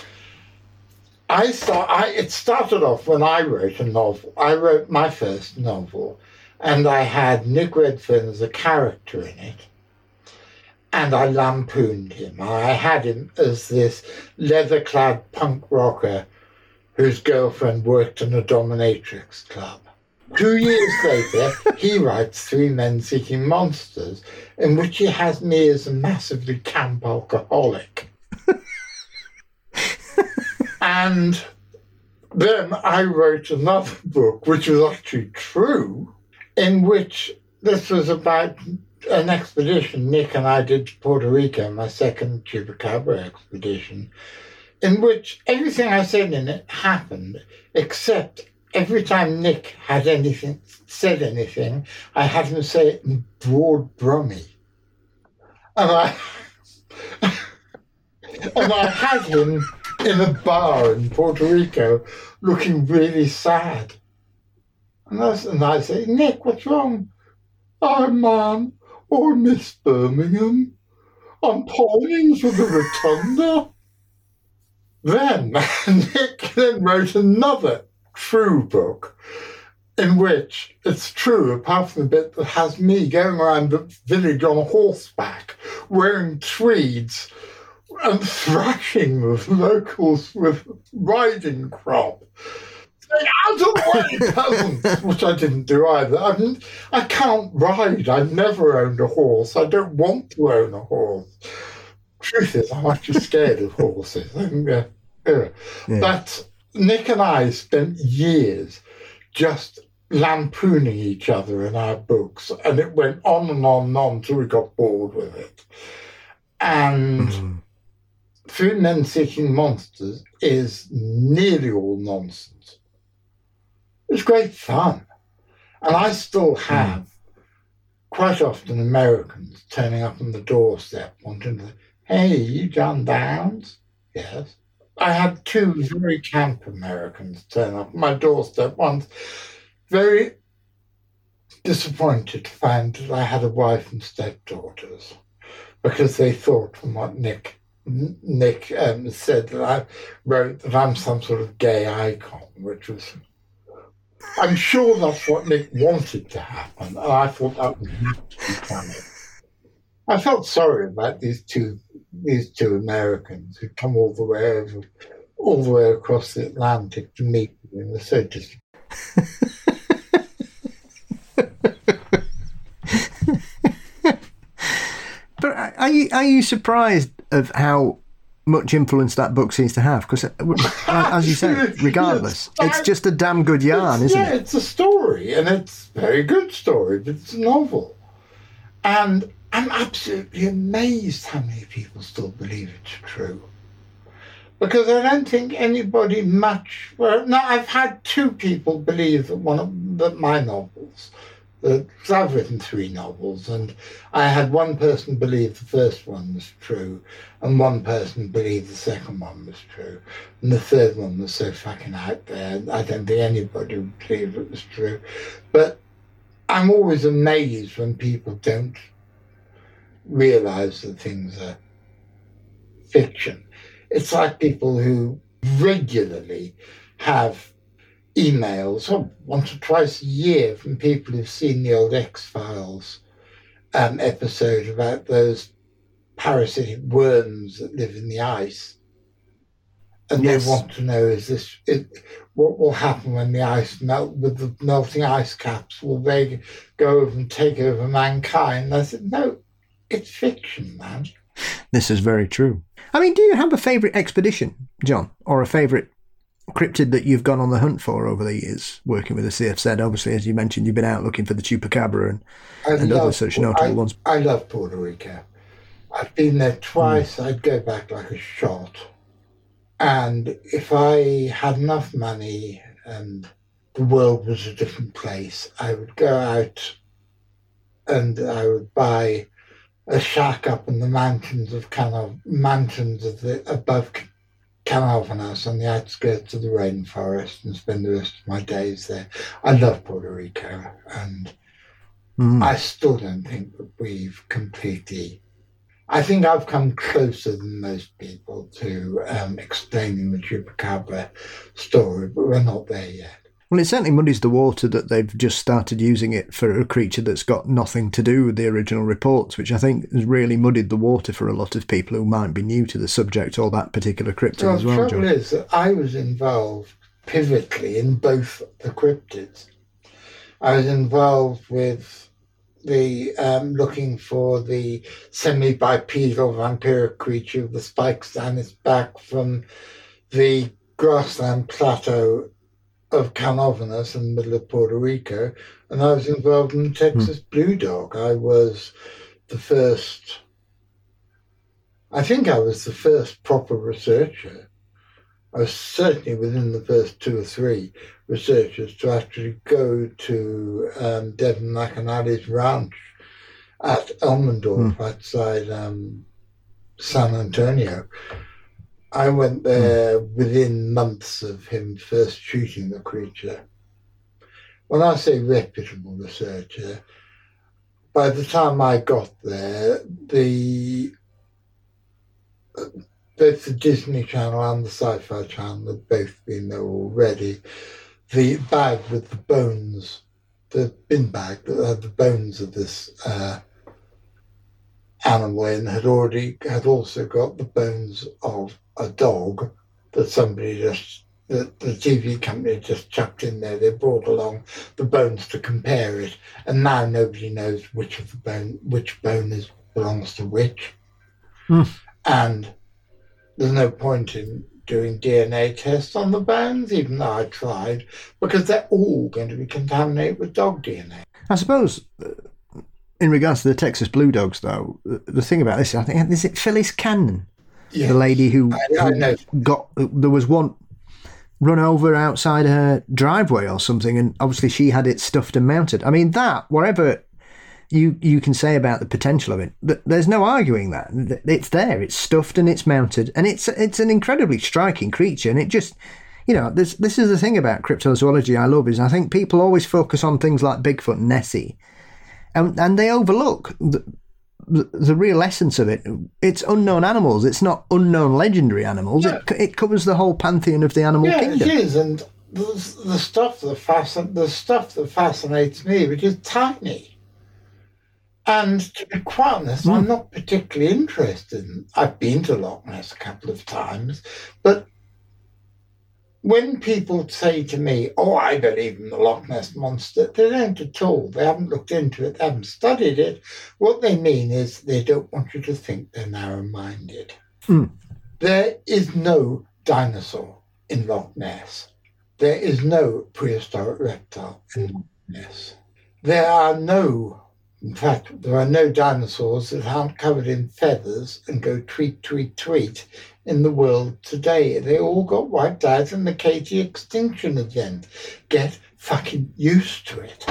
It started off when I wrote a novel. I wrote my first novel, and I had Nick Redfern as a character in it, and I lampooned him. I had him as this leather-clad punk rocker whose girlfriend worked in a dominatrix club. 2 years later, he writes Three Men Seeking Monsters, in which he has me as a massively camp alcoholic. And then I wrote another book, which was actually true, in which this was about an expedition Nick and I did to Puerto Rico, my second Chupacabra expedition, in which everything I said in it happened, except every time Nick said anything, I had him say it in broad Brummie. And I had him in a bar in Puerto Rico looking really sad. And I say, Nick, what's wrong? Oh, man, or Miss Birmingham. I'm pawning for the Rotunda. Then Nick then wrote another true book in which it's true, apart from the bit that has me going around the village on horseback, wearing tweeds and thrashing the locals with riding crop. Say, out of the way, peasants! Which I didn't do either. I can't ride. I've never owned a horse. I don't want to own a horse. Truth is, I'm actually scared of horses. But Nick and I spent years just lampooning each other in our books, and it went on and on and on until we got bored with it. And Three Men Seeking Monsters is nearly all nonsense. It's great fun. And I still have quite often Americans turning up on the doorstep wanting to, hey, you John Downes? Yes. I had two very camp Americans turn up on my doorstep once, very disappointed to find that I had a wife and stepdaughters, because they thought from what Nick said that I wrote that I'm some sort of gay icon, which was, I'm sure that's what Nick wanted to happen, and I thought that was naturally funny. I felt sorry about these two Americans who come all the way across the Atlantic to meet me, and they're so disappointed. But are you surprised of how much influence that book seems to have? Because, as you say, regardless, it's just a damn good yarn, isn't it? Yeah, it's a story, and it's a very good story, but it's a novel. And I'm absolutely amazed how many people still believe it's true. Because I don't think anybody much... Well, no, I've had two people believe that my novels... Because I've written 3 novels, and I had one person believe the first one was true, and one person believed the second one was true, and the third one was so fucking out there, I don't think anybody would believe it was true. But I'm always amazed when people don't realise that things are fiction. It's like people who regularly have emails, once or twice a year, from people who've seen the old X-Files episode about those parasitic worms that live in the ice. And They want to know, what will happen when the ice melt, with the melting ice caps? Will they go over and take over mankind? And I said, no, it's fiction, man. This is very true. I mean, do you have a favourite expedition, John, or a favourite cryptid that you've gone on the hunt for over the years, working with the CFZ? Obviously, as you mentioned, you've been out looking for the chupacabra and other such notable ones. I love Puerto Rico. I've been there twice. I'd go back like a shot. And if I had enough money and the world was a different place, I would go out and I would buy a shack up in the mountains of above Canalvanas, on the outskirts of the rainforest, and spend the rest of my days there. I love Puerto Rico, and I still don't think that we've completely... I think I've come closer than most people to explaining the chupacabra story, but we're not there yet. Well, it certainly muddies the water that they've just started using it for a creature that's got nothing to do with the original reports, which I think has really muddied the water for a lot of people who might be new to the subject or that particular cryptid as well, John. The trouble is that I was involved pivotally in both the cryptids. I was involved with the looking for the semi-bipedal vampiric creature with the spikes down its back from the grassland plateau of Canalvanas in the middle of Puerto Rico, and I was involved in the Texas Blue Dog. I was the first proper researcher. I was certainly within the first 2 or 3 researchers to actually go to Devin McAnally's ranch at Elmendorf outside San Antonio. I went there within months of him first shooting the creature. When I say reputable researcher, by the time I got there, the both the Disney Channel and the Sci-Fi Channel have both been there already. The bag with the bones, the bin bag that had the bones of this animal in, had also got the bones of a dog that the TV company just chucked in there. They brought along the bones to compare it, and now nobody knows which bone belongs to which. And there's no point in doing DNA tests on the bones, even though I tried, because they're all going to be contaminated with dog DNA. I suppose, in regards to the Texas Blue Dogs, though, the thing about this, I think, is it Phyllis Cannon? Yes. The lady who there was one run over outside her driveway or something, and obviously she had it stuffed and mounted. I mean, that, whatever you can say about the potential of it, there's no arguing that. It's there, it's stuffed and it's mounted, and it's an incredibly striking creature, and it just, this is the thing about cryptozoology I love, is I think people always focus on things like Bigfoot and Nessie, and they overlook the real essence of it. It's unknown animals. It's not unknown legendary animals. Yeah. It covers the whole pantheon of the animal kingdom. Yeah, it is, and the stuff that fascinates me, which is tiny. And to be quite honest, I'm not particularly interested in. I've been to Loch Ness a couple of times, but when people say to me, "Oh, I believe in the Loch Ness Monster," they don't at all. They haven't looked into it, they haven't studied it. What they mean is they don't want you to think they're narrow-minded. There is no dinosaur in Loch Ness. There is no prehistoric reptile in Loch Ness. There are no dinosaurs that aren't covered in feathers and go tweet, tweet, tweet in the world today. They all got wiped out in the Katy extinction event. Get fucking used to it.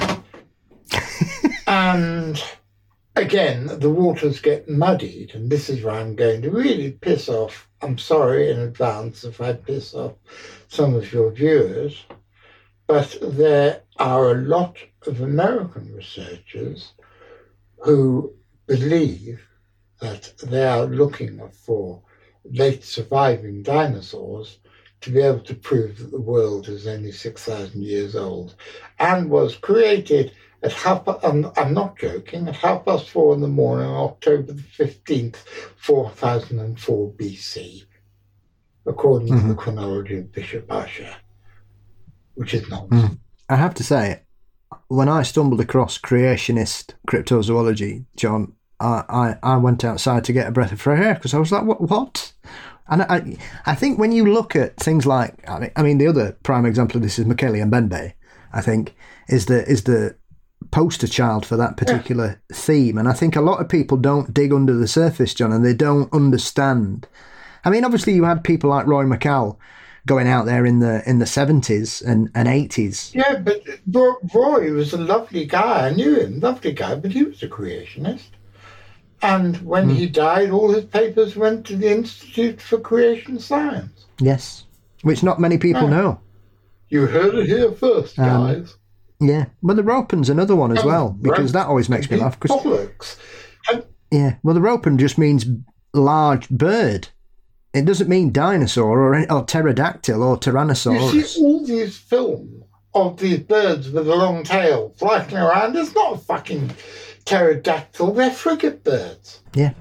And again, the waters get muddied, and this is where I'm going to really piss off. I'm sorry in advance if I piss off some of your viewers, but there are a lot of American researchers who believe that they are looking for late surviving dinosaurs to be able to prove that the world is only 6,000 years old and was created at I'm not joking, at 4:30 in the morning on October the 15th, 4004 BC, according to the chronology of Bishop Ussher, which is nonsense. I have to say, when I stumbled across creationist cryptozoology, John, I went outside to get a breath of fresh air, because I was like, what? And I think when you look at things like, I mean, the other prime example of this is Mokele Mbembe, I think, is the poster child for that particular theme. And I think a lot of people don't dig under the surface, John, and they don't understand. I mean, obviously you had people like Roy McCall going out there in the 70s and 80s. Yeah, but Roy was a lovely guy. I knew him, lovely guy, but he was a creationist. And when he died, all his papers went to the Institute for Creation Science. Yes, which not many people know. You heard it here first, guys. Yeah, well, the Ropen's another one as well, because that always makes me laugh. Bollocks. Yeah, well, the Ropen just means large bird. It doesn't mean dinosaur or pterodactyl or tyrannosaurus. You see all these films of these birds with a long tail flying around. It's not a fucking pterodactyl. They're frigate birds. Yeah.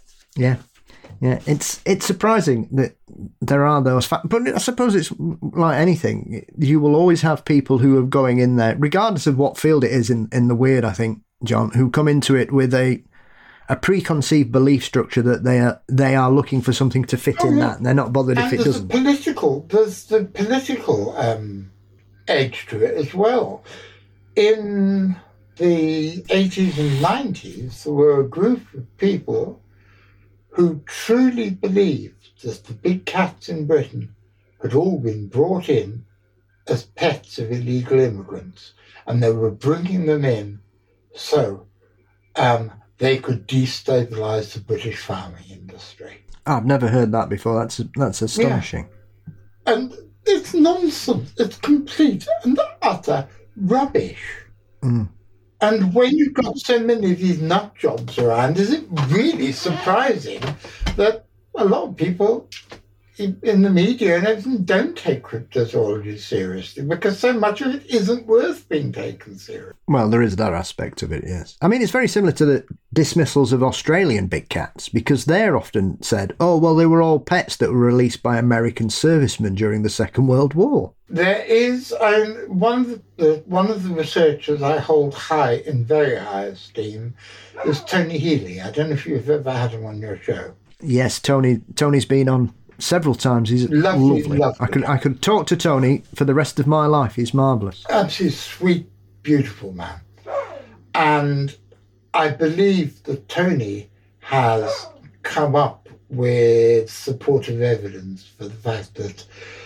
It's surprising that there are those facts, but I suppose it's like anything. You will always have people who are going in there, regardless of what field it is in the weird, I think, John, who come into it with a preconceived belief structure that they are looking for something to fit in that, and they're not bothered if it doesn't. There's the political edge to it as well. In the 80s and 90s, there were a group of people who truly believed that the big cats in Britain had all been brought in as pets of illegal immigrants, and they were bringing them in so they could destabilise the British farming industry. I've never heard that before. That's astonishing. Yeah. And it's nonsense. It's complete and utter rubbish. And when you've got so many of these nut jobs around, is it really surprising that a lot of people in the media and everything don't take cryptozoology seriously because so much of it isn't worth being taken seriously. Well, there is that aspect of it, yes. I mean, it's very similar to the dismissals of Australian big cats because they're often said, oh, well, they were all pets that were released by American servicemen during the Second World War. There is one of the researchers I hold in very high esteem is Tony Healy. I don't know if you've ever had him on your show. Yes, Tony's been on several times. He's lovely. I could talk to Tony for the rest of my life. He's marvellous. Absolutely sweet, beautiful man. And I believe that Tony has come up with supportive evidence for the fact that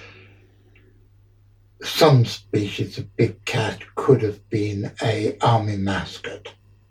some species of big cat could have been an army mascot.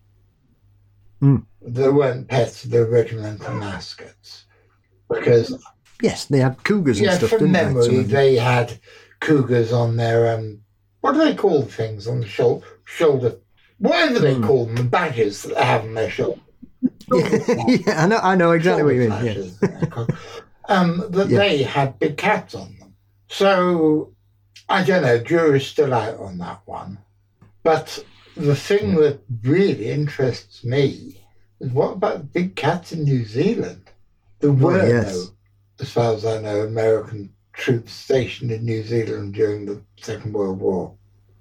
They weren't pets, they were regimental mascots. Because yes, they had cougars and stuff, from didn't memory, they had cougars on their, what do they call things on the shoulder? Whatever they call them, the badges that they have on their shoulder. Yeah, I know exactly what you mean. Yeah. They had big cats on them. So, I don't know, jury's still out on that one. But the thing that really interests me is what about the big cats in New Zealand? There were no, as far as I know, American troops stationed in New Zealand during the Second World War.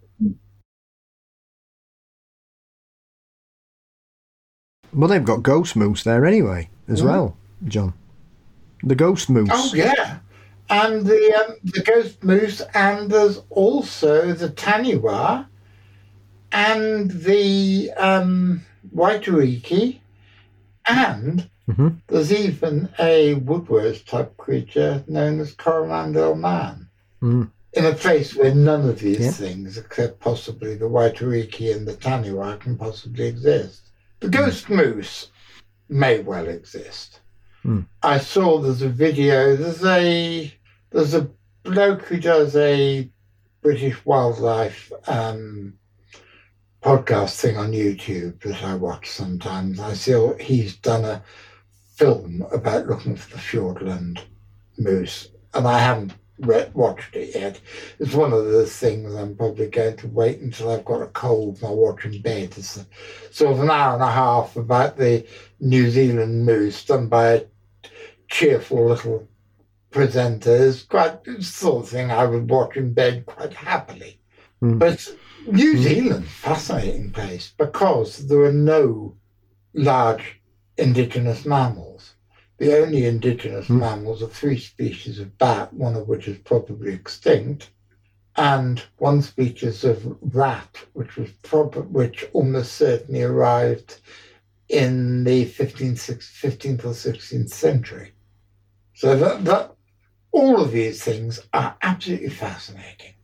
Well, they've got ghost moose there anyway, as well, John. The ghost moose. Oh, yeah. And the ghost moose, and there's also the taniwha, and the waitariki, and there's even a Woodward's type creature known as Coromandel Man, in a place where none of these things, except possibly the waitariki and the taniwha, can possibly exist. The ghost moose may well exist. I saw there's a video, there's a bloke who does a British wildlife podcast thing on YouTube that I watch sometimes. I see he's done a film about looking for the Fiordland moose, and I haven't watched it yet. It's one of those things I'm probably going to wait until I've got a cold and I'll watch in bed. It's sort of an hour and a half about the New Zealand moose done by a cheerful little presenter. It's quite the sort of thing I would watch in bed quite happily. But New Zealand, fascinating place because there are no large indigenous mammals. The only indigenous mammals are 3 species of bat, one of which is probably extinct, and 1 species of rat, which almost certainly arrived in the 15th or 16th century. So that all of these things are absolutely fascinating.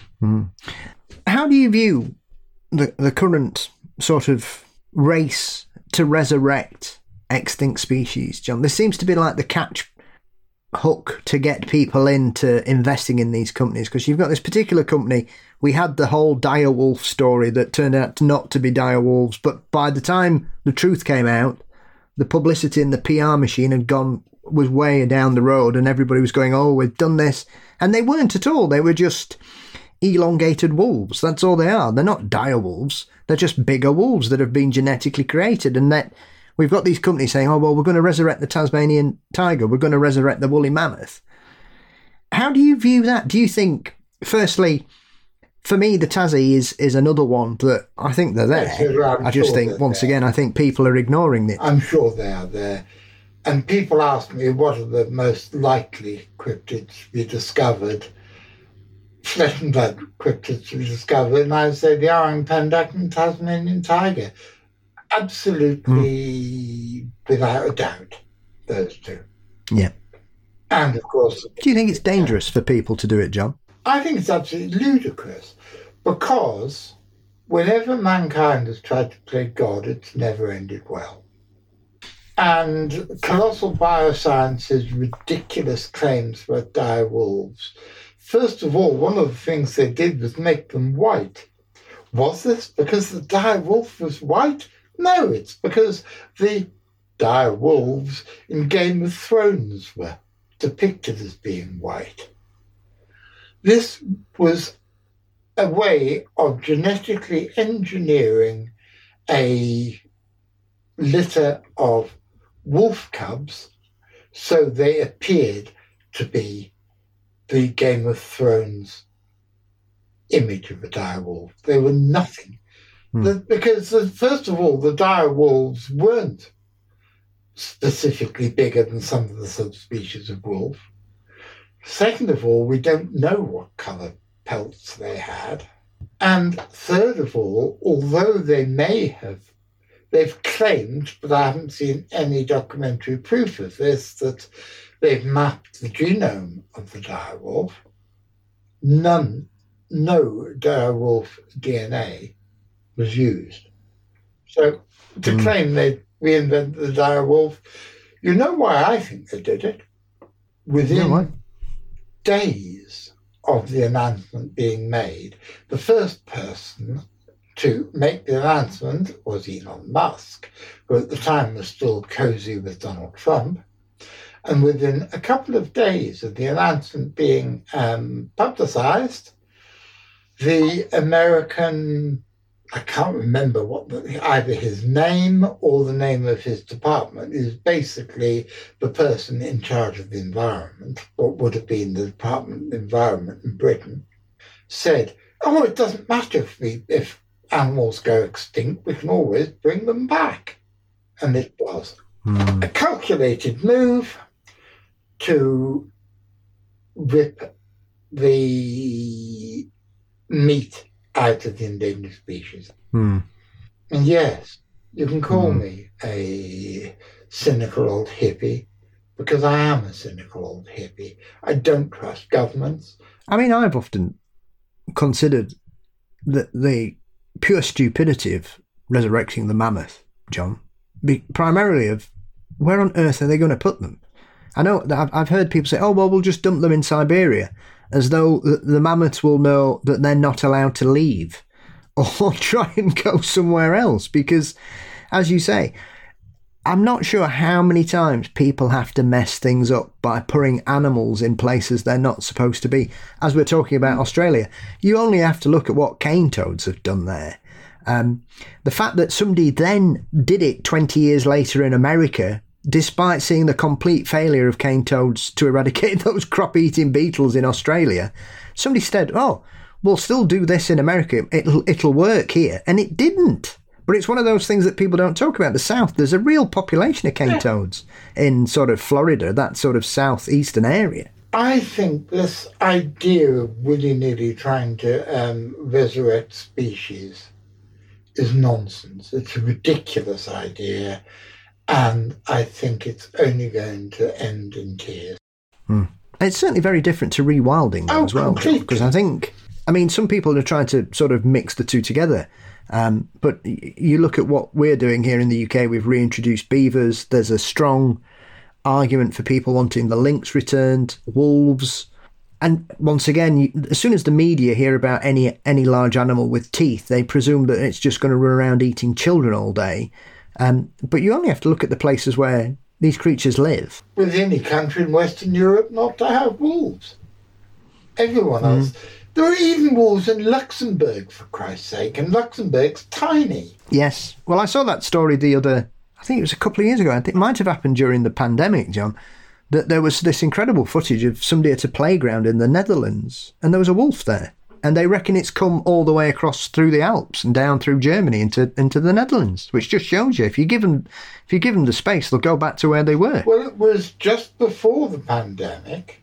How do you view the current sort of race to resurrect extinct species, John? This seems to be like the catch hook to get people into investing in these companies, because you've got this particular company. We had the whole direwolf story that turned out not to be direwolves, but by the time the truth came out, the publicity and the PR machine was way down the road, and everybody was going, oh, we've done this. And they weren't at all. They were just elongated wolves. That's all they are. They're not direwolves. They're just bigger wolves that have been genetically created. And that we've got these companies saying, oh, well, we're going to resurrect the Tasmanian tiger. We're going to resurrect the woolly mammoth. How do you view that? Do you think, firstly, for me, the Tassie is another one that I think they're there. Yes, I just think, once again, I think people are ignoring it. I'm sure they are there. And people ask me what are the most likely cryptids to be discovered, flesh and blood cryptids to be discovered, and I say the Orang Pendek and Tasmanian tiger. Absolutely, without a doubt, those 2. Yeah. And of course... Do you think it's dangerous for people to do it, John? I think it's absolutely ludicrous, because whenever mankind has tried to play God, it's never ended well. And Colossal Bioscience's ridiculous claims about dire wolves. First of all, one of the things they did was make them white. Was this because the dire wolf was white? No, it's because the dire wolves in Game of Thrones were depicted as being white. This was a way of genetically engineering a litter of wolf cubs so they appeared to be the Game of Thrones image of a dire wolf. They were nothing. Because, first of all, the dire wolves weren't specifically bigger than some of the subspecies of wolf. Second of all, we don't know what colour pelts they had. And third of all, although they've claimed, but I haven't seen any documentary proof of this, that they've mapped the genome of the dire wolf. No dire wolf DNA was used. So to claim they reinvented the dire wolf, you know why I think they did it? Within days of the announcement being made, the first person to make the announcement was Elon Musk, who at the time was still cozy with Donald Trump. And within a couple of days of the announcement being publicized, the American, I can't remember either his name or the name of his department, is basically the person in charge of the environment, what would have been the Department of Environment in Britain, said, "Oh, it doesn't matter if animals go extinct, we can always bring them back." And it was a calculated move to rip the meat out of the endangered species. And yes, you can call me a cynical old hippie, because I am a cynical old hippie. I don't trust governments. I mean, I've often considered the pure stupidity of resurrecting the mammoth, John, primarily of where on earth are they going to put them? I know that I've heard people say, "Oh, well, we'll just dump them in Siberia," as though the mammoths will know that they're not allowed to leave or try and go somewhere else. Because, as you say, I'm not sure how many times people have to mess things up by putting animals in places they're not supposed to be. As we're talking about Australia, you only have to look at what cane toads have done there. The fact that somebody then did it 20 years later in America, despite seeing the complete failure of cane toads to eradicate those crop-eating beetles in Australia, somebody said, "Oh, we'll still do this in America. It'll work here," and it didn't. But it's one of those things that people don't talk about. The South, there's a real population of cane toads in sort of Florida, that sort of southeastern area. I think this idea of willy-nilly trying to resurrect species is nonsense. It's a ridiculous idea. And I think it's only going to end in tears. It's certainly very different to rewilding as well. Because some people are trying to sort of mix the two together. But you look at what we're doing here in the UK, we've reintroduced beavers. There's a strong argument for people wanting the lynx returned, wolves. And once again, as soon as the media hear about any large animal with teeth, they presume that it's just going to run around eating children all day. But you only have to look at the places where these creatures live. With any country in Western Europe not to have wolves. Everyone else. There are even wolves in Luxembourg, for Christ's sake, and Luxembourg's tiny. Yes. Well, I saw that story I think it was a couple of years ago. I think it might have happened during the pandemic, John, that there was this incredible footage of somebody at a playground in the Netherlands, and there was a wolf there. And they reckon it's come all the way across through the Alps and down through Germany into the Netherlands, which just shows you if you give them the space, they'll go back to where they were. Well, it was just before the pandemic.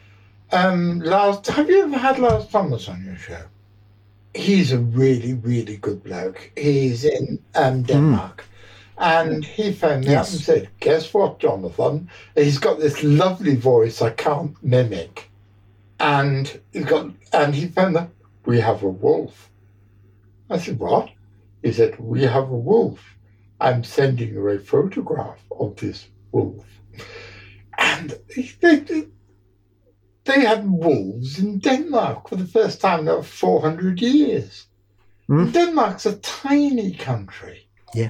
Have you ever had Lars Thomas on your show? He's a really, really good bloke. He's in Denmark. And he phoned me up and said, "Guess what, Jonathan? He's got this lovely voice I can't mimic. And he phoned up, "We have a wolf." I said, "What?" He said, "We have a wolf. I'm sending you a photograph of this wolf." And they had wolves in Denmark for the first time in over 400 years. Denmark's a tiny country. Yeah.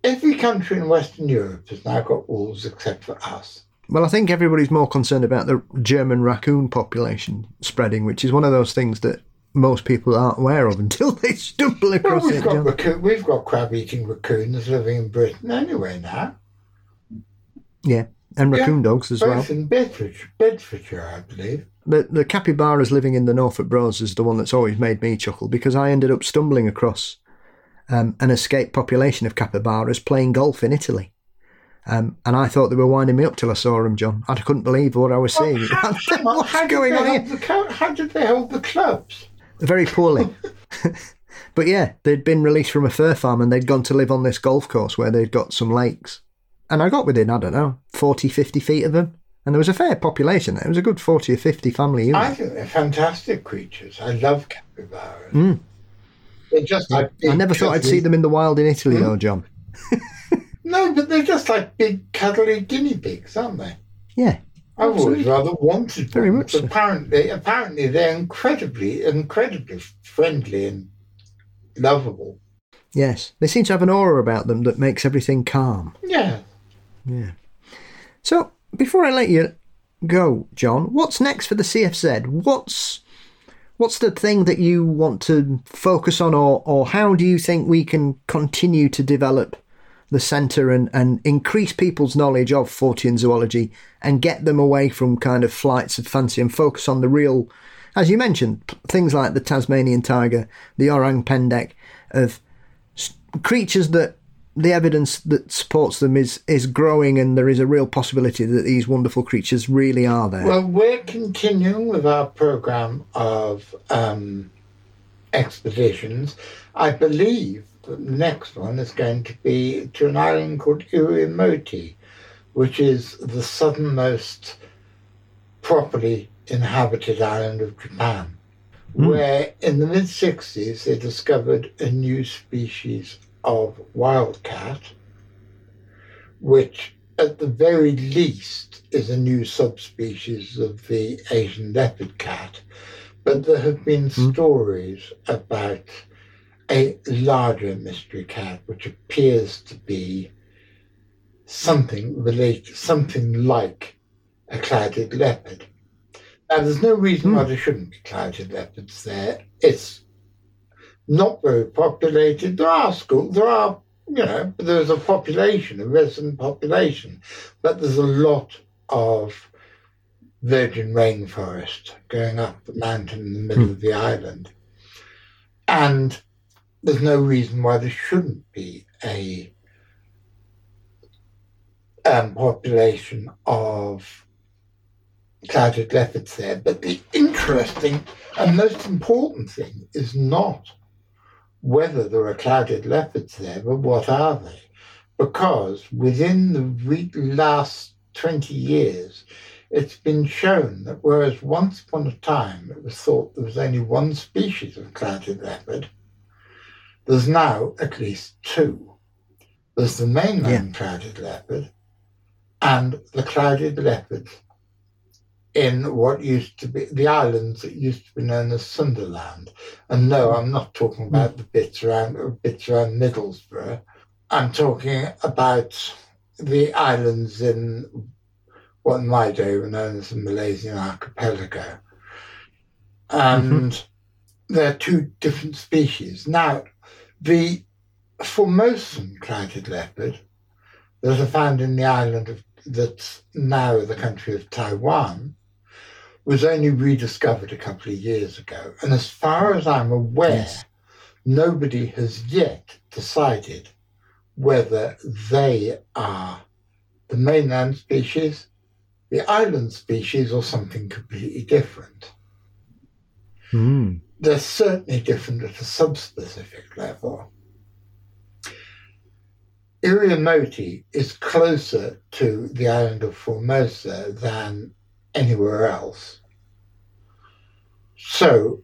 Every country in Western Europe has now got wolves except for us. Well, I think everybody's more concerned about the German raccoon population spreading, which is one of those things that most people aren't aware of until they stumble across it. We've got crab-eating raccoons living in Britain anyway now. Yeah, and raccoon dogs as well. Both in Bedfordshire, I believe. The capybaras living in the Norfolk Broads is the one that's always made me chuckle, because I ended up stumbling across an escaped population of capybaras playing golf in Italy. And I thought they were winding me up till I saw them, John. I couldn't believe what I was seeing. What's going on here? How did they hold the clubs? Very poorly. But yeah, they'd been released from a fur farm and they'd gone to live on this golf course where they'd got some lakes. And I got within, 40, 50 feet of them. And there was a fair population there. It was a good 40 or 50 family units. I think they're fantastic creatures. I love capybaras. They're just like I never thought I'd see them in the wild in Italy, though, John. No, but they're just like big, cuddly guinea pigs, aren't they? Yeah. I've always rather wanted very them. much so. Apparently they're incredibly friendly and lovable. Yes. They seem to have an aura about them that makes everything calm. Yeah. Yeah. So, before I let you go, John, what's next for the CFZ? What's the thing that you want to focus on, or how do you think we can continue to develop the centre and increase people's knowledge of Fortean zoology and get them away from kind of flights of fancy and focus on the real, as you mentioned, things like the Tasmanian tiger, the orang pendek, of creatures that the evidence that supports them is growing, and there is a real possibility that these wonderful creatures really are there. Well, we're continuing with our programme of expeditions. I believe the next one is going to be to an island called Iriomote, which is the southernmost properly inhabited island of Japan, where in the mid-60s they discovered a new species of wildcat, which at the very least is a new subspecies of the Asian leopard cat. But there have been stories about a larger mystery cat, which appears to be something like a clouded leopard. Now, there's no reason why there shouldn't be clouded leopards there. It's not very populated. There's a population, a resident population, but there's a lot of virgin rainforest going up the mountain in the middle of the island. And there's no reason why there shouldn't be a population of clouded leopards there. But the interesting and most important thing is not whether there are clouded leopards there, but what are they? Because within the last 20 years, it's been shown that whereas once upon a time it was thought there was only one species of clouded leopard, there's now at least two. There's the mainland clouded leopard and the clouded leopard in what used to be the islands that used to be known as Sunderland. And no, I'm not talking about the bits around Middlesbrough. I'm talking about the islands in what in my day were known as the Malaysian archipelago. And they're two different species. Now, the Formosan clouded leopard that are found in the island that's now the country of Taiwan was only rediscovered a couple of years ago. And as far as I'm aware, nobody has yet decided whether they are the mainland species, the island species, or something completely different. They're certainly different at a subspecific level. Iriomote is closer to the island of Formosa than anywhere else. So,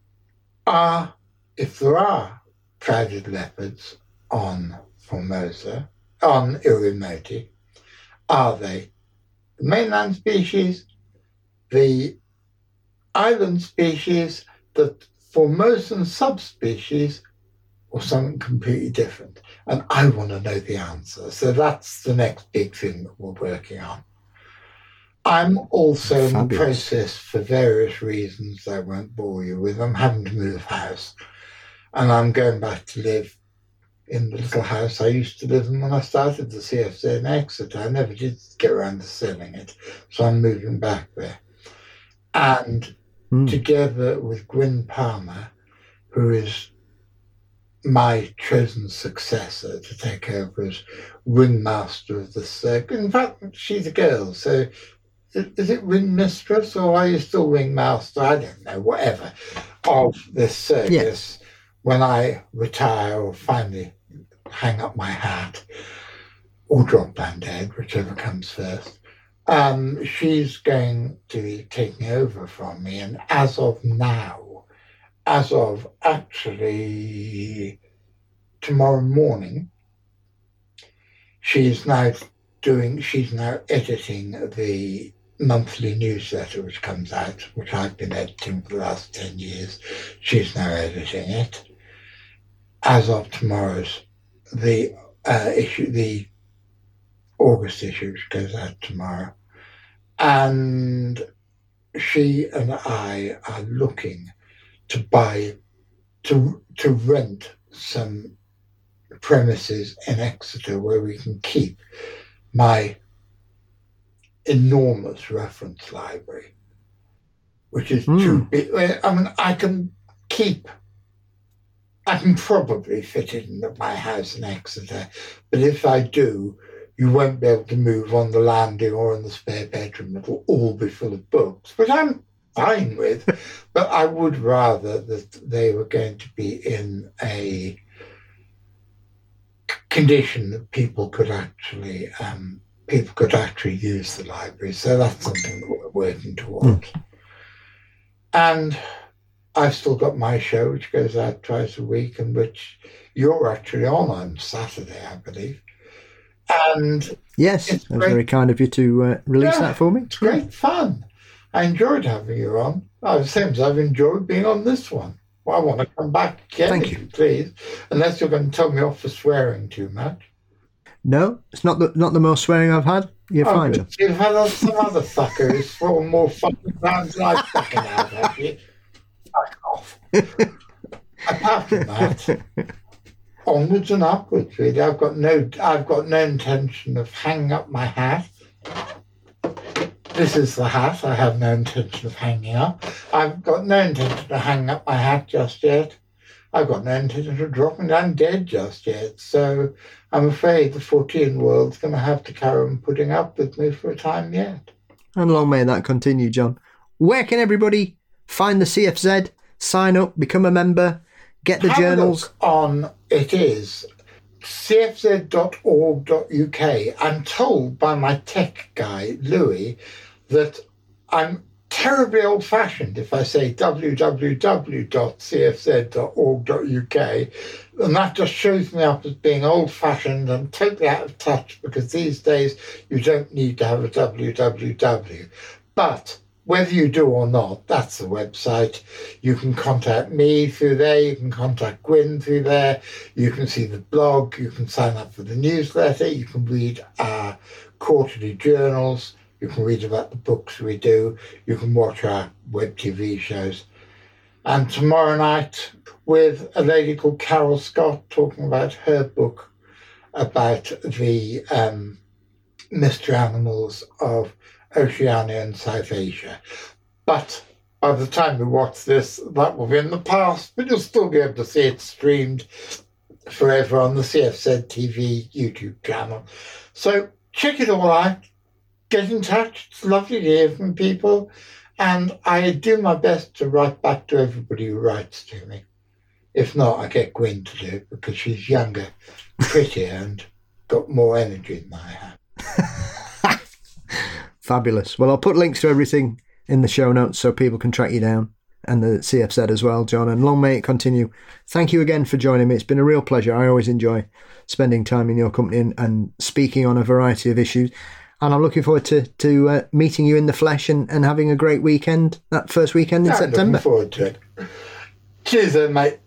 if there are clouded leopards on Formosa, on Iriomote, are they the mainland species, the island species, the Formosan subspecies, or something completely different? And I want to know the answer. So that's the next big thing that we're working on. I'm also in the process, for various reasons I won't bore you with. I'm having to move house. And I'm going back to live in the little house I used to live in when I started the CFZ in Exeter. I never did get around to selling it. So I'm moving back there. And together with Gwyn Palmer, who is my chosen successor to take over as ringmaster of the circus. In fact, she's a girl, so is it ringmistress or are you still ringmaster? I don't know, whatever, of this circus. Yes. When I retire or finally hang up my hat or drop down dead, whichever comes first, she's going to be taking over from me. And as of now, as of actually tomorrow morning, she's now editing the monthly newsletter which comes out, which I've been editing for the last 10 years. She's now editing it. As of tomorrow's, the August issue, which goes out tomorrow. And she and I are looking to rent some premises in Exeter where we can keep my enormous reference library, which is too big. I mean, I can probably fit it into my house in Exeter, but if I do, you won't be able to move on the landing or in the spare bedroom. It will all be full of books, which I'm fine with, but I would rather that they were going to be in a condition that people could actually use the library. So that's something that we're working towards. And I've still got my show, which goes out twice a week, and which you're actually on Saturday, I believe. And yes, it was very kind of you to release that for me. It's great fun. I enjoyed having you on. The same as I've enjoyed being on this one. Well, I want to come back again, Thank if you. Please, unless you're going to tell me off for swearing too much. No, it's not the most swearing I've had. You're fine, John. You've had some other sucker who's thrown more fucking rounds than I've fucking had, have you? Fuck off. Apart from that, onwards and upwards, really. I've got no intention of hanging up my hat. This is the hat I have no intention of hanging up. I've got no intention of hanging up my hat just yet. I've got no intention of dropping down dead just yet. So I'm afraid the 14 world's going to have to carry on putting up with me for a time yet. And long may that continue, John. Where can everybody find the CFZ, sign up, become a member, get the journals? It is cfz.org.uk. I'm told by my tech guy, Louis, that I'm terribly old-fashioned if I say www.cfz.org.uk, and that just shows me up as being old-fashioned and totally out of touch, because these days you don't need to have a www. But whether you do or not, that's the website. You can contact me through there. You can contact Gwyn through there. You can see the blog. You can sign up for the newsletter. You can read our quarterly journals. You can read about the books we do. You can watch our web TV shows. And tomorrow night, with a lady called Carol Scott talking about her book about the mystery animals of Oceania and South Asia. But by the time we watch this, that will be in the past, but you'll still be able to see it streamed forever on the CFZ TV YouTube channel. So check it all out. Get in touch. It's lovely to hear from people. And I do my best to write back to everybody who writes to me. If not, I get Gwyn to do it because she's younger, prettier, and got more energy than I have. Fabulous. Well, I'll put links to everything in the show notes so people can track you down, and the CFZ as well, John, and long may it continue. Thank you again for joining me. It's been a real pleasure. I always enjoy spending time in your company and speaking on a variety of issues. And I'm looking forward to meeting you in the flesh and having a great weekend, that first weekend in September. Looking forward to it. Cheers then, mate.